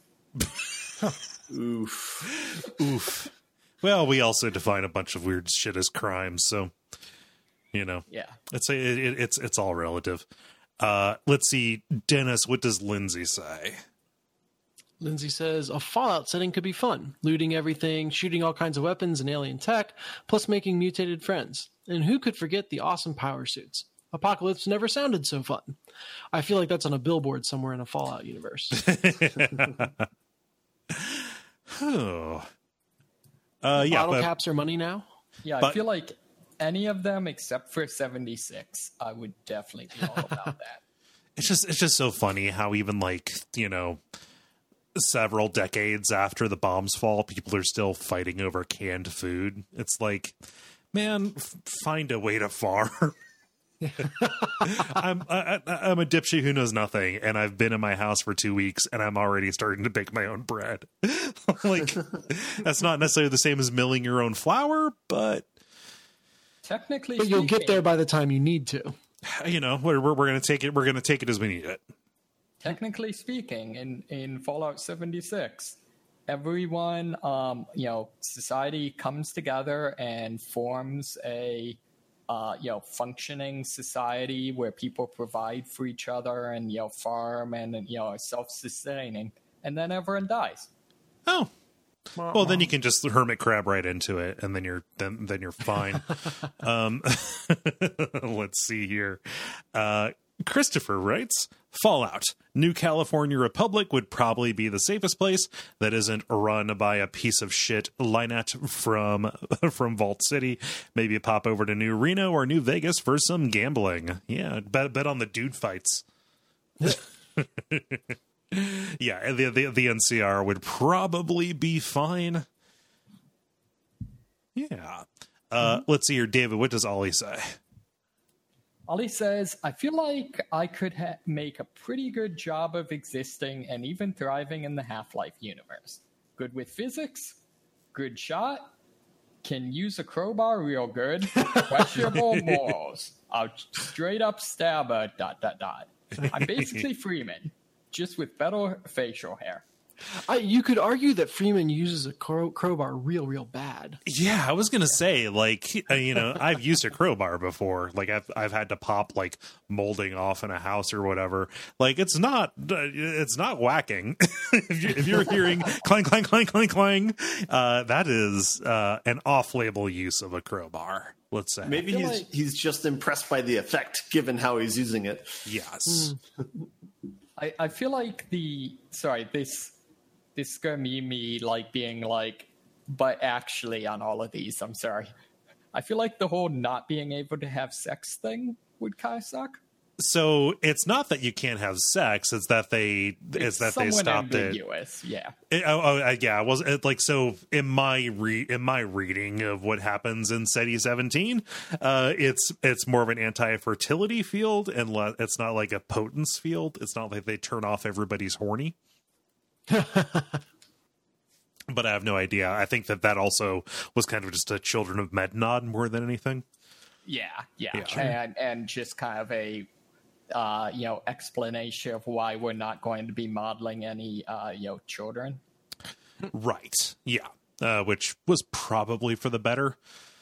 Oof. Well, we also define a bunch of weird shit as crimes, so Yeah. it's all relative. Let's see, Dennis. What does Lindsay say? Lindsay says, a Fallout setting could be fun. Looting everything, shooting all kinds of weapons and alien tech, plus making mutated friends. And who could forget the awesome power suits? Apocalypse never sounded so fun. I feel like that's on a billboard somewhere in a Fallout universe. Oh. Bottle caps are money now? Yeah, I feel like any of them except for 76, I would definitely be all about that. It's just so funny how even several decades after the bombs fall, people are still fighting over canned food. It's like, man, find a way to farm. I'm a dipshit who knows nothing, and I've been in my house for 2 weeks, and I'm already starting to bake my own bread. Like, that's not necessarily the same as milling your own flour, but Technically, But you'll get there by the time you need to. we're gonna take it. We're gonna take it as we need it. Technically speaking, in Fallout 76, everyone, society comes together and forms a, functioning society where people provide for each other and, farm and, are self-sustaining, and then everyone dies. Oh, well, then you can just hermit crab right into it, and then you're fine. Let's see here. Christopher writes, Fallout. New California Republic would probably be the safest place that isn't run by a piece of shit Lynette from Vault City. Maybe pop over to New Reno or New Vegas for some gambling. Yeah, bet on the dude fights. Yeah, the NCR would probably be fine. Yeah. Let's see here, David. What does Ollie say? Ollie says, I feel like I could make a pretty good job of existing and even thriving in the Half-Life universe. Good with physics, good shot, can use a crowbar real good, questionable morals. I'll straight up stab a ... I'm basically Freeman, just with better facial hair. You could argue that Freeman uses a crowbar real bad. Yeah, I was gonna say, I've used a crowbar before. Like I've had to pop molding off in a house or whatever. Like it's not whacking. if you're hearing clang clang clang clang clang, that is an off-label use of a crowbar. Let's say Maybe he's just impressed by the effect, given how he's using it. Yes. I feel like this is gonna be me being but actually on all of these, I'm sorry. I feel like the whole not being able to have sex thing would kind of suck. So it's not that you can't have sex; it's that they stopped ambiguous. it. Yeah. Yeah. It was so in my reading of what happens in SETI 17, it's more of an anti-fertility field, and it's not like a potence field. It's not like they turn off everybody's horny. But I have no idea. I think that also was kind of just a Children of Med nod more than anything. Yeah. Sure. And just kind of a explanation of why we're not going to be modeling any children. Right. Yeah. Which was probably for the better.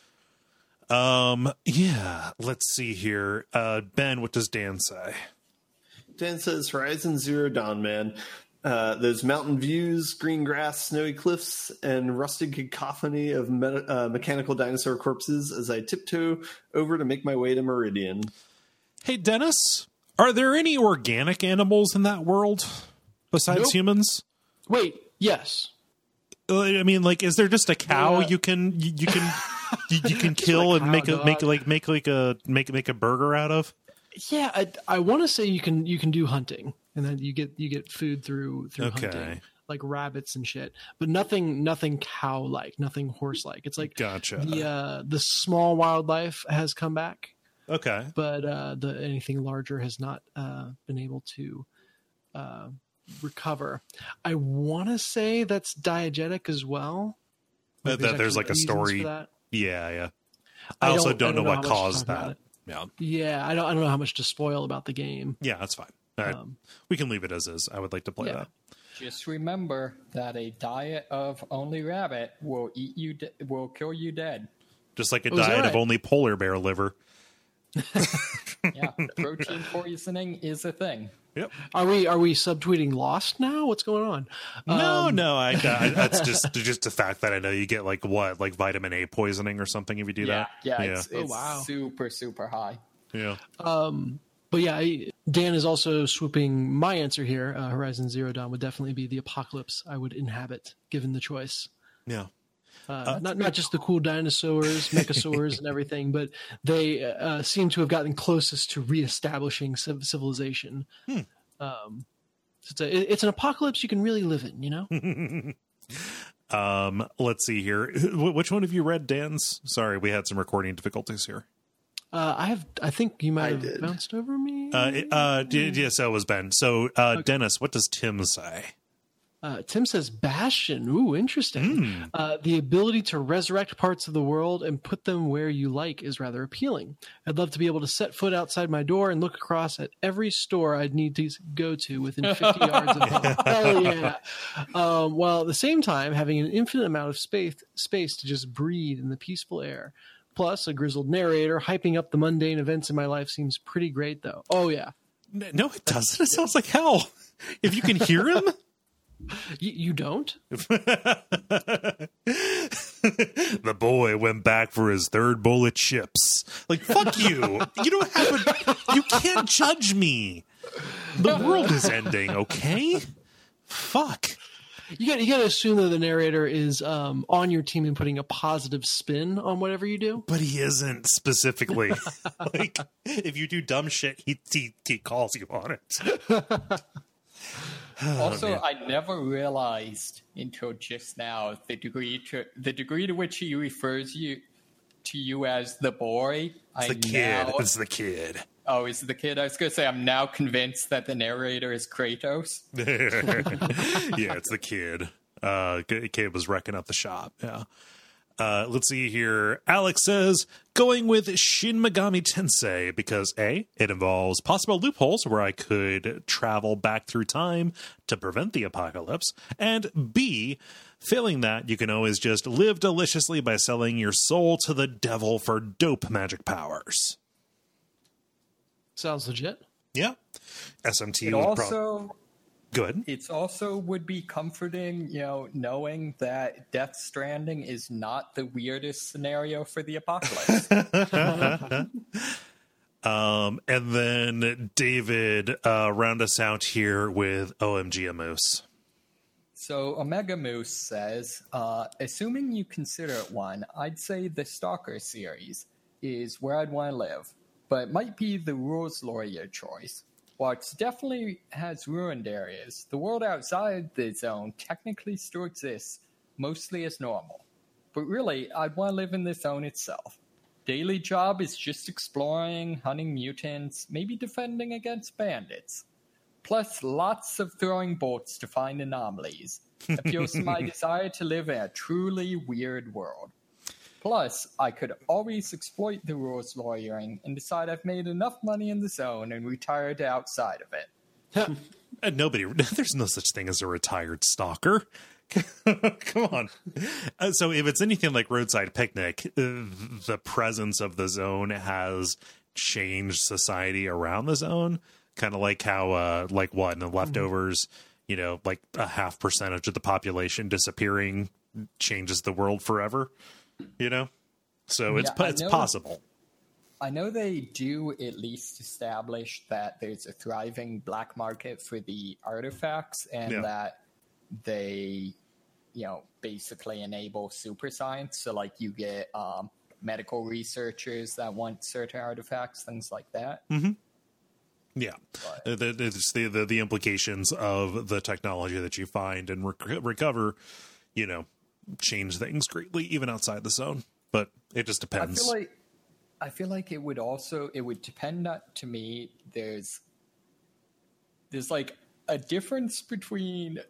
Yeah. Let's see here. Ben, what does Dan say? Dan says Horizon Zero Dawn, man. Those mountain views, green grass, snowy cliffs, and rusted cacophony of mechanical dinosaur corpses as I tiptoe over to make my way to Meridian. Hey, Dennis, are there any organic animals in that world besides Nope. humans? Wait, yes. I mean, like, is there just a cow Yeah. you can kill and make cow, make a burger out of? Yeah, I want to say you can do hunting, and then you get food through Okay. hunting, like rabbits and shit. But nothing cow like, nothing horse like. It's like Gotcha. the small wildlife has come back, Okay. but anything larger has not been able to recover. I want to say that's diegetic as well. That there's like a reasons story. for that. Yeah. I also don't know what how much to caused talk about that. it. Yeah. Yeah, I don't know how much to spoil about the game. Yeah, that's fine. All right. We can leave it as is. I would like to play Yeah. that. Just remember that a diet of only rabbit will eat you, will kill you dead. Just like a is that diet of right? only polar bear liver. Yeah, protein poisoning is a thing. Yep. Are we subtweeting Lost now? What's going on? No. I that's just the fact that I know you get like vitamin A poisoning or something if you do that. Yeah, it's wow. super, super high. Yeah. But yeah, Dan is also swooping my answer here. Horizon Zero Dawn would definitely be the apocalypse I would inhabit, given the choice. Yeah. Not just the cool dinosaurs, mechasaurs, and everything, but they seem to have gotten closest to reestablishing civilization. It's an apocalypse you can really live in, you know? Let's see here. Which one have you read, Dan's? Sorry, we had some recording difficulties here. I think you might have did. bounced over me. Yeah, so it was Ben. So, Dennis, what does Tim say? Tim says Bastion. Ooh, interesting. The ability to resurrect parts of the world and put them where you like is rather appealing. I'd love to be able to set foot outside my door and look across at every store I'd need to go to within 50 yards of home. Hell yeah. While at the same time having an infinite amount of space to just breathe in the peaceful air. Plus, a grizzled narrator hyping up the mundane events in my life seems pretty great, though. Oh, yeah. No, it doesn't. It sounds like hell. If you can hear him. You don't? The boy went back for his third bowl of chips. Like, fuck you. You don't have you can't judge me. The world is ending, okay? Fuck. You got to assume that the narrator is on your team and putting a positive spin on whatever you do. But he isn't specifically. Like, if you do dumb shit, he calls you on it. Also, I never realized until just now the degree to which he refers to you as the boy. It's the kid. It's the kid. Oh, is it the kid? I was going to say, I'm now convinced that the narrator is Kratos. Yeah, it's the kid. Kid was wrecking up the shop. Yeah. Let's see here. Alex says, going with Shin Megami Tensei because A, it involves possible loopholes where I could travel back through time to prevent the apocalypse, and B, failing that, you can always just live deliciously by selling your soul to the devil for dope magic powers. Sounds legit. Yeah. SMT It was also good. It's also would be comforting, knowing that Death Stranding is not the weirdest scenario for the apocalypse. And then David, round us out here with OMG a Moose. So Omega Moose says, assuming you consider it one, I'd say the Stalker series is where I'd want to live, but it might be the Rules Lawyer choice. While it definitely has ruined areas, the world outside the zone technically still exists, mostly as normal. But really, I'd want to live in the zone itself. Daily job is just exploring, hunting mutants, maybe defending against bandits. Plus, lots of throwing bolts to find anomalies. Appeals to my desire to live in a truly weird world. Plus, I could always exploit the rules lawyering and decide I've made enough money in the zone and retire to outside of it. And there's no such thing as a retired stalker. Come on. So if it's anything like Roadside Picnic, the presence of the zone has changed society around the zone. Kind of like how, in the Leftovers, like a 0.5% of the population disappearing changes the world forever, So it's possible. I know they do at least establish that there's a thriving black market for the artifacts and that they, basically enable super science. So like you get medical researchers that want certain artifacts, things like that. Mm-hmm. Yeah. It's the implications of the technology that you find and recover, change things greatly, even outside the zone. But it just depends. I feel like it would depend to me. There's like a difference between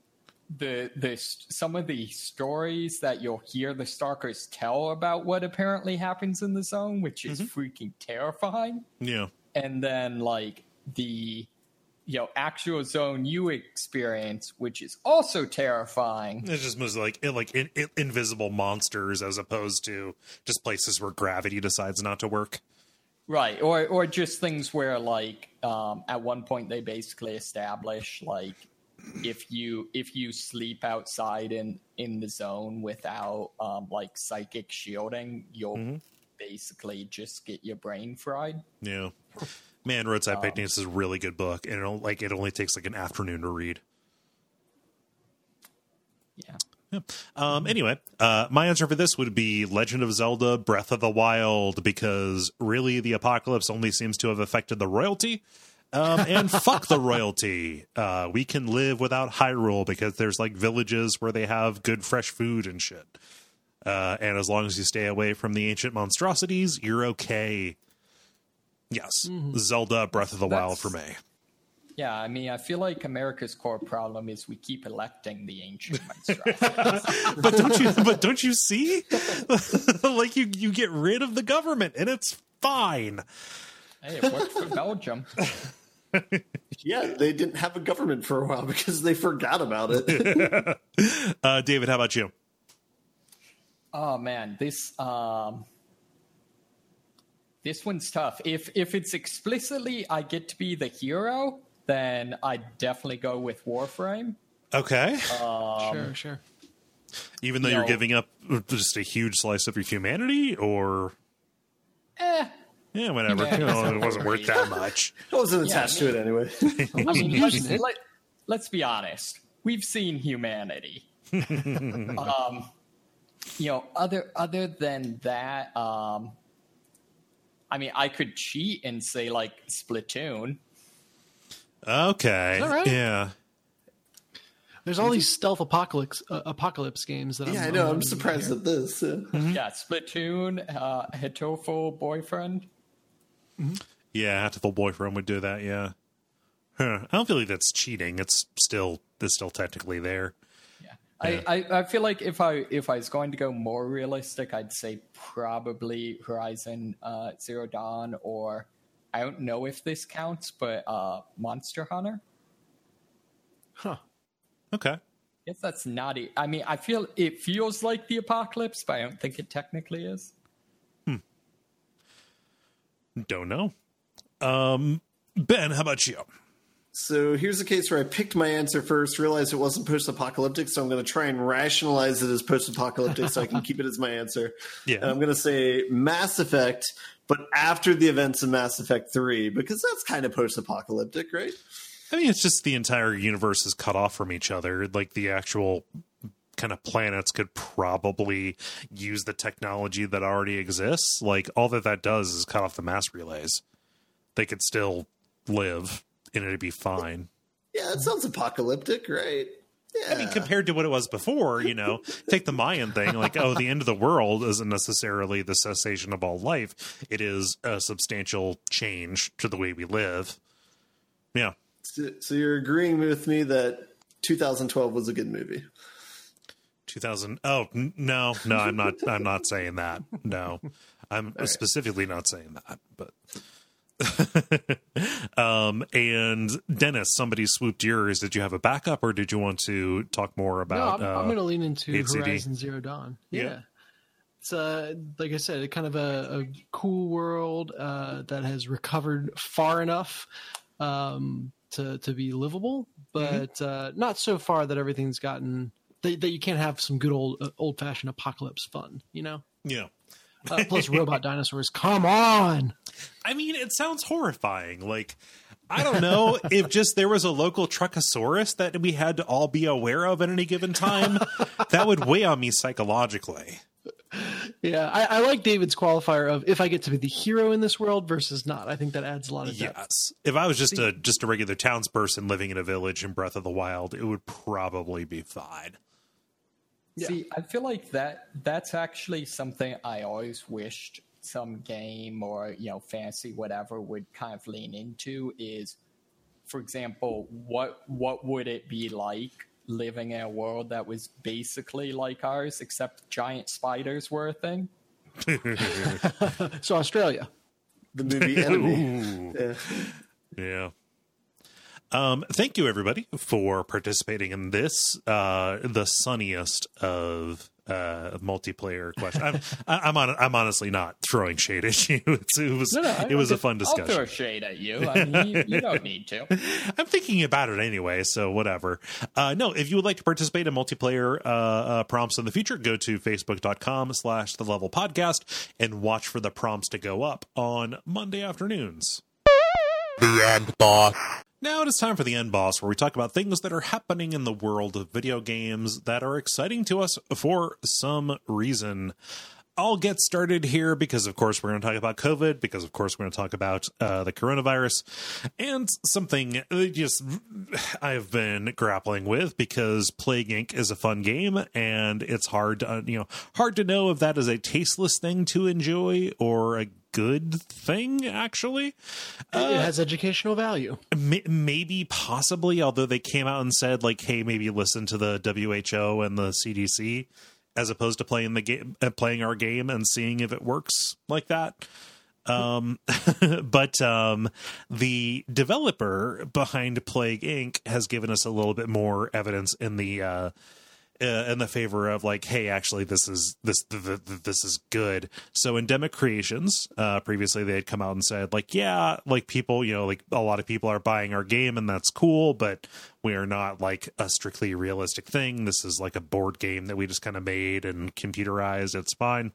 some of the stories that you'll hear the stalkers tell about what apparently happens in the zone, which is freaking terrifying. Yeah. And then like the actual zone you experience, which is also terrifying. It's just mostly like invisible monsters as opposed to just places where gravity decides not to work. Right. Or just things where like at one point they basically establish like if you sleep outside in the zone without like psychic shielding, you'll basically just get your brain fried. Yeah. Man, Roadside Picnics is a really good book, and it only takes like an afternoon to read. Yeah. Anyway, my answer for this would be Legend of Zelda: Breath of the Wild, because really the apocalypse only seems to have affected the royalty. And fuck the royalty. We can live without Hyrule because there's like villages where they have good fresh food and shit. And as long as you stay away from the ancient monstrosities, you're okay. Yes. Zelda Breath of the Wild for me. Yeah, I mean, I feel like America's core problem is we keep electing the ancient monstrosities. but don't you see? Like you get rid of the government and it's fine. Hey, it worked for Belgium. Yeah, they didn't have a government for a while because they forgot about it. David, how about you? Oh man, this one's tough. If it's explicitly I get to be the hero, then I'd definitely go with Warframe. Okay. Sure. Even though you're giving up just a huge slice of your humanity, or yeah, whatever. It wasn't worth that much. I wasn't attached to it anyway. I mean, let's be honest. We've seen humanity. Other than that, I mean, I could cheat and say like Splatoon. Okay. Is that right? Yeah. There's all these stealth apocalypse games that I know. I'm surprised at this. Yeah, Splatoon, Hatoful Boyfriend. Yeah, Hatoful Boyfriend would do that. Yeah. Huh. I don't feel like that's cheating. It's still technically there. Yeah. I feel like if I was going to go more realistic, I'd say probably Horizon Zero Dawn, or I don't know if this counts, but Monster Hunter. Huh. Okay. If that's naughty. I mean, it feels like the apocalypse, but I don't think it technically is. Don't know. Ben, how about you? So here's a case where I picked my answer first, realized it wasn't post-apocalyptic, so I'm going to try and rationalize it as post-apocalyptic so I can keep it as my answer. Yeah. And I'm going to say Mass Effect, but after the events of Mass Effect 3, because that's kind of post-apocalyptic, right? I mean, it's just the entire universe is cut off from each other. Like the actual kind of planets could probably use the technology that already exists. Like all that does is cut off the mass relays. They could still live and it'd be fine. Yeah, it sounds apocalyptic, right? Yeah. I mean, compared to what it was before, take the Mayan thing, like, the end of the world isn't necessarily the cessation of all life. It is a substantial change to the way we live. Yeah. So you're agreeing with me that 2012 was a good movie? 2000. Oh, no, I'm not saying that. No, I'm specifically not saying that, but. And Dennis, somebody swooped yours. Did you have a backup, or did you want to talk more about? No, I'm going to lean into HCD? Horizon Zero Dawn. Yeah. It's like I said, kind of a cool world that has recovered far enough to to be livable, but not so far that everything's gotten that you can't have some good old fashioned apocalypse fun, you know? Yeah. Plus robot dinosaurs. Come on. I mean, it sounds horrifying. Like, I don't know if just there was a local Truckosaurus that we had to all be aware of at any given time. That would weigh on me psychologically. Yeah, I like David's qualifier of if I get to be the hero in this world versus not. I think that adds a lot of depth. Yes. If I was just a regular townsperson living in a village in Breath of the Wild, it would probably be fine. Yeah. See, I feel like that's actually something I always wished some game or, fantasy whatever would kind of lean into is, for example, what would it be like living in a world that was basically like ours, except giant spiders were a thing? So Australia. The movie Enemy. Yeah. Thank you, everybody, for participating in this, the sunniest of multiplayer questions. I'm honestly not throwing shade at you. It was a fun discussion. I'll throw shade at you. I mean, you don't need to. I'm thinking about it anyway, so whatever. No, if you would like to participate in multiplayer prompts in the future, go to facebook.com/thelevelpodcast and watch for the prompts to go up on Monday afternoons. The end, boss. Now it is time for the End Boss, where we talk about things that are happening in the world of video games that are exciting to us for some reason. I'll get started here because, of course, we're going to talk about COVID, because, of course, we're going to talk about the coronavirus, and something just I've been grappling with because Plague Inc. is a fun game, and it's hard to know if that is a tasteless thing to enjoy or a good thing, actually. It has educational value. Maybe, possibly, although they came out and said, like, hey, maybe listen to the WHO and the CDC as opposed to playing our game and seeing if it works like that. But the developer behind Plague Inc. has given us a little bit more evidence in the favor of, like, hey, actually this is good. So Endemic Creations, previously they had come out and said, like, yeah, like, people, like, a lot of people are buying our game and that's cool, but we are not like a strictly realistic thing. This is like a board game that we just kind of made and computerized. It's fine.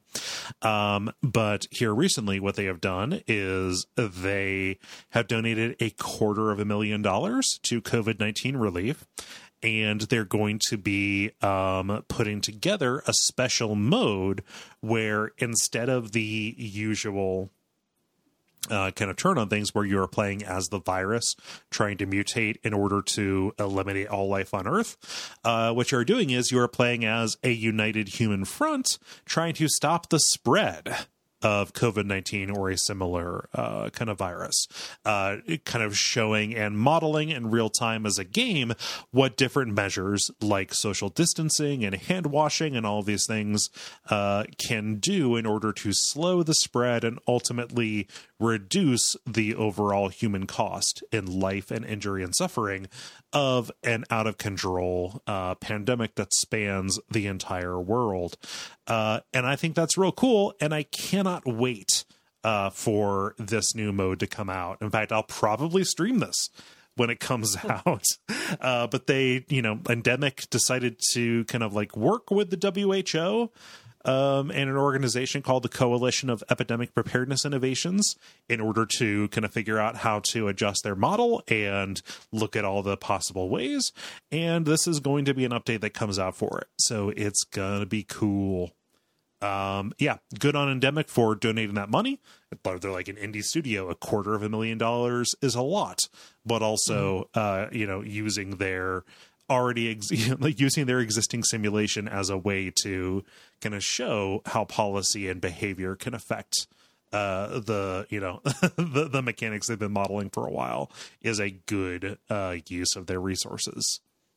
But here recently what they have done is they have donated $250,000 to COVID-19 relief. And they're going to be putting together a special mode where instead of the usual kind of turn on things where you're playing as the virus trying to mutate in order to eliminate all life on Earth, what you're doing is you're playing as a united human front trying to stop the spread of COVID-19 or a similar kind of virus, kind of showing and modeling in real time as a game what different measures like social distancing and hand washing and all of these things can do in order to slow the spread and ultimately reduce the overall human cost in life and injury and suffering of an out of control pandemic that spans the entire world. And I think that's real cool. And I cannot wait for this new mode to come out. In fact, I'll probably stream this when it comes out. But they, Endemic decided to kind of like work with the WHO and an organization called the Coalition of Epidemic Preparedness Innovations in order to kind of figure out how to adjust their model and look at all the possible ways. And this is going to be an update that comes out for it. So it's going to be cool. Yeah, good on Endemic for donating that money. They're like an indie studio. $250,000 is a lot, but also, using their using their existing simulation as a way to kind of show how policy and behavior can affect the mechanics they've been modeling for a while is a good use of their resources.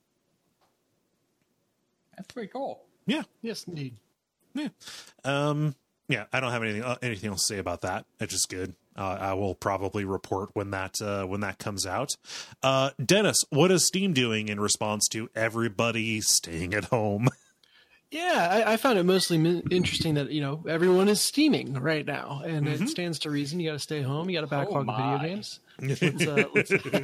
That's pretty cool. Yeah. Yes, indeed. Yeah. Yeah, I don't have anything else to say about that. It's just good. I will probably report when that comes out. Dennis, what is Steam doing in response to everybody staying at home? Yeah, I found it mostly interesting that, everyone is steaming right now, and it stands to reason. You got to stay home. You got to backlog the video games.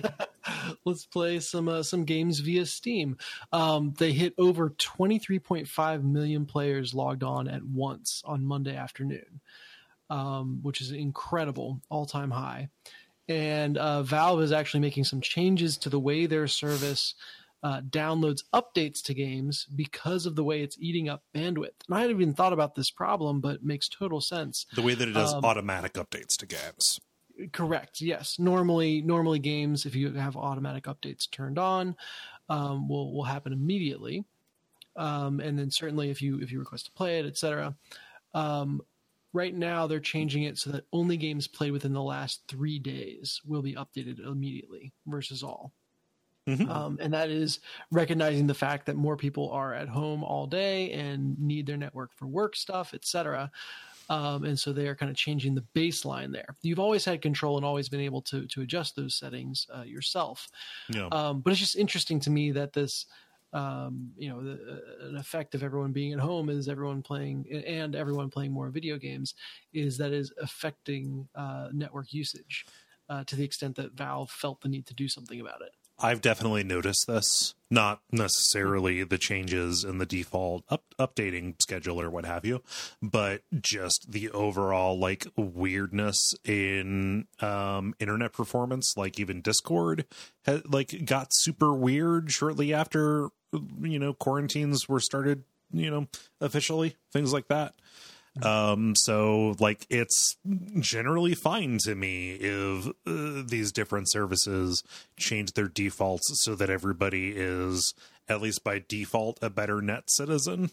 Let's play some games via Steam. They hit over 23.5 million players logged on at once on Monday afternoon, which is an incredible all-time high. And Valve is actually making some changes to the way their service downloads updates to games because of the way it's eating up bandwidth. And I hadn't even thought about this problem, but it makes total sense. The way that it does automatic updates to games. Correct. Yes. Normally games, if you have automatic updates turned on, will happen immediately. And then certainly if you request to play it, etc. Right now they're changing it so that only games played within the last 3 days will be updated immediately versus all. Mm-hmm. And that is recognizing the fact that more people are at home all day and need their network for work stuff, etc. And so they are kind of changing the baseline there. You've always had control and always been able to adjust those settings yourself. Yeah. But it's just interesting to me that this, an effect of everyone being at home is everyone playing more video games is affecting network usage to the extent that Valve felt the need to do something about it. I've definitely noticed this, not necessarily the changes in the default updating schedule or what have you, but just the overall like weirdness in internet performance. Like even Discord got super weird shortly after, quarantines were started, officially, things like that. So like it's generally fine to me if these different services change their defaults so that everybody is at least by default a better net citizen,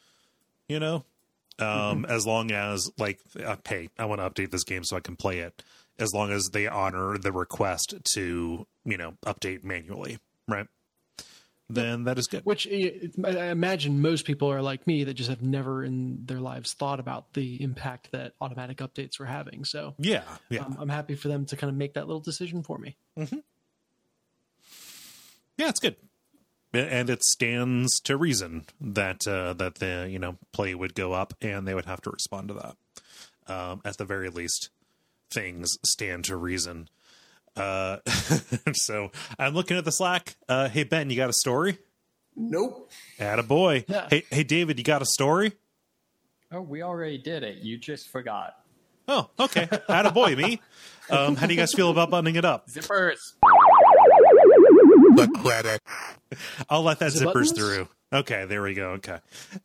as long as like, hey, I want to update this game so I can play it, as long as they honor the request to, update manually. Right. Then that is good. Which I imagine most people are like me that just have never in their lives thought about the impact that automatic updates were having. So yeah. I'm happy for them to kind of make that little decision for me. Mm-hmm. Yeah, it's good, and it stands to reason that the play would go up and they would have to respond to that. At the very least, things stand to reason. So I'm looking at the Slack. Hey, Ben, you got a story? Nope. Attaboy. Yeah. Hey, David, you got a story? Oh, we already did it. You just forgot. Oh, okay. Attaboy, me. How do you guys feel about buttoning it up? Zippers. The credit. I'll let that zippers buttons? through. Okay, there we go. Okay.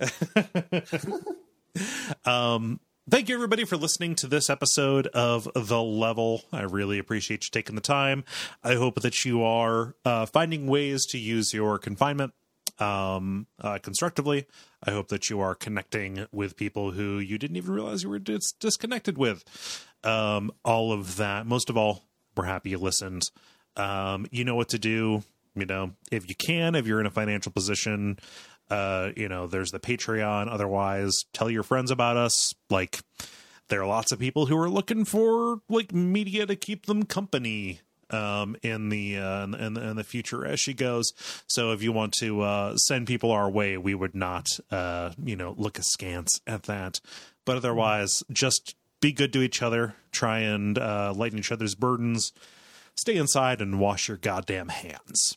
Thank you, everybody, for listening to this episode of The Level. I really appreciate you taking the time. I hope that you are finding ways to use your confinement constructively. I hope that you are connecting with people who you didn't even realize you were disconnected with. All of that. Most of all, we're happy you listened. You know what to do. If you can, if you're in a financial position, there's the Patreon. Otherwise, tell your friends about us. Like, there are lots of people who are looking for like media to keep them company in the future as she goes. So if you want to send people our way, we would not look askance at that. But otherwise, just be good to each other. Try and lighten each other's burdens. Stay inside and wash your goddamn hands.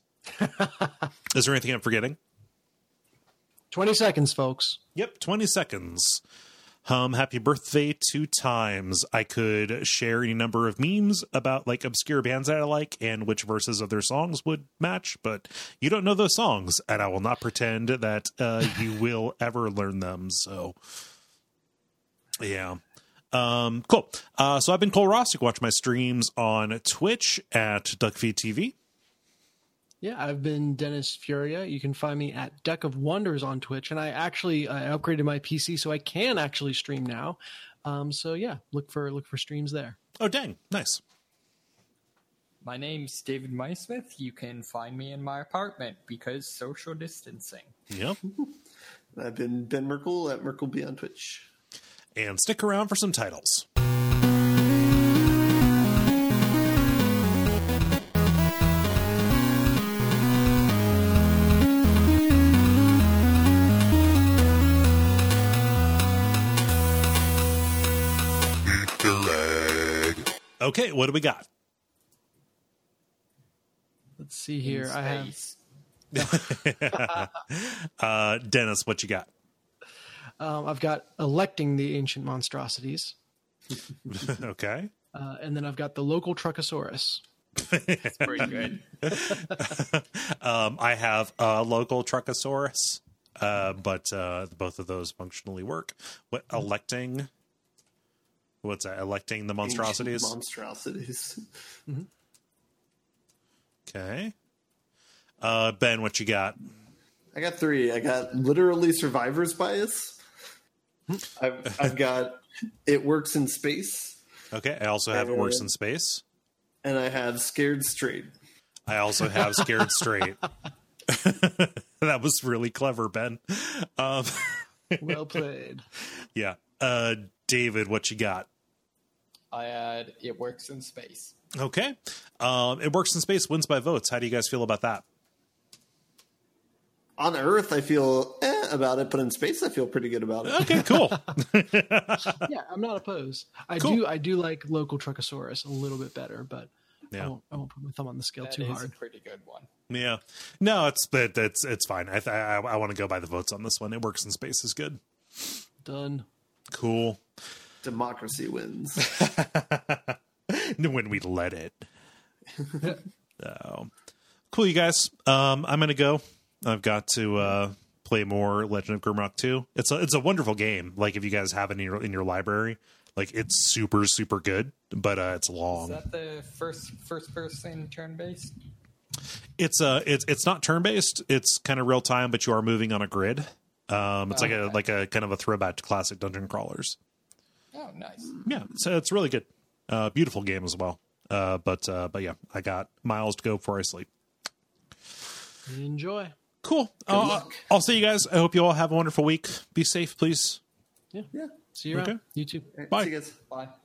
Is there anything I'm forgetting? 20 seconds, folks. Yep, 20 seconds. Happy birthday 2 times. I could share any number of memes about like obscure bands that I like and which verses of their songs would match, but you don't know those songs, and I will not pretend that you will ever learn them. So, yeah. Cool. So I've been Cole Ross. You can watch my streams on Twitch at Duckfeed TV. Yeah, I've been Dennis Furia. You can find me at Deck of Wonders on Twitch, and I upgraded my PC so I can actually stream now. So yeah, look for streams there. Oh, dang. Nice. My name's David Maismith. You can find me in my apartment because social distancing. Yep. I've been Ben Merkel at MerkelB on Twitch. And stick around for some titles. Okay, what do we got? Let's see here. I have Space. Dennis, what you got? I've got electing the ancient monstrosities, Okay. and then I've got the local Truckosaurus. It's pretty good. I have a local Truckosaurus, but both of those functionally work. What electing? What's that? Electing the monstrosities. Monstrosities. Okay. Ben, what you got? I got 3. I got literally survivor's bias. I've got it works in space, Okay. I also have it works in space. and I have scared straight. I also have scared straight. That was really clever, Ben. Well played. Yeah. David, what you got? I had it works in space. Okay. It works in space, wins by votes. How do you guys feel about that? On Earth, I feel about it, but in space, I feel pretty good about it. Okay, cool. Yeah, I'm not opposed. Cool. I do like local Truckosaurus a little bit better, but Yeah. I won't put my thumb on the scale That too is hard. a pretty good one. Yeah. No, it's fine. I want to go by the votes on this one. It works in space is good. Done. Cool. Democracy wins. When we let it. Cool, you guys. I'm gonna go. I've got to play more Legend of Grimrock 2. It's a wonderful game. Like if you guys have it in your library, like it's super super good, but it's long. Is that the first person turn based? It's not turn based. It's kind of real time, but you are moving on a grid. It's like a kind of a throwback to classic dungeon crawlers. Oh, nice. Yeah, so it's really good. Beautiful game as well. But yeah, I got miles to go before I sleep. Enjoy. Cool. I'll see you guys. I hope you all have a wonderful week. Be safe, please. Yeah. See you around. Okay. You too. Bye. See you guys. Bye.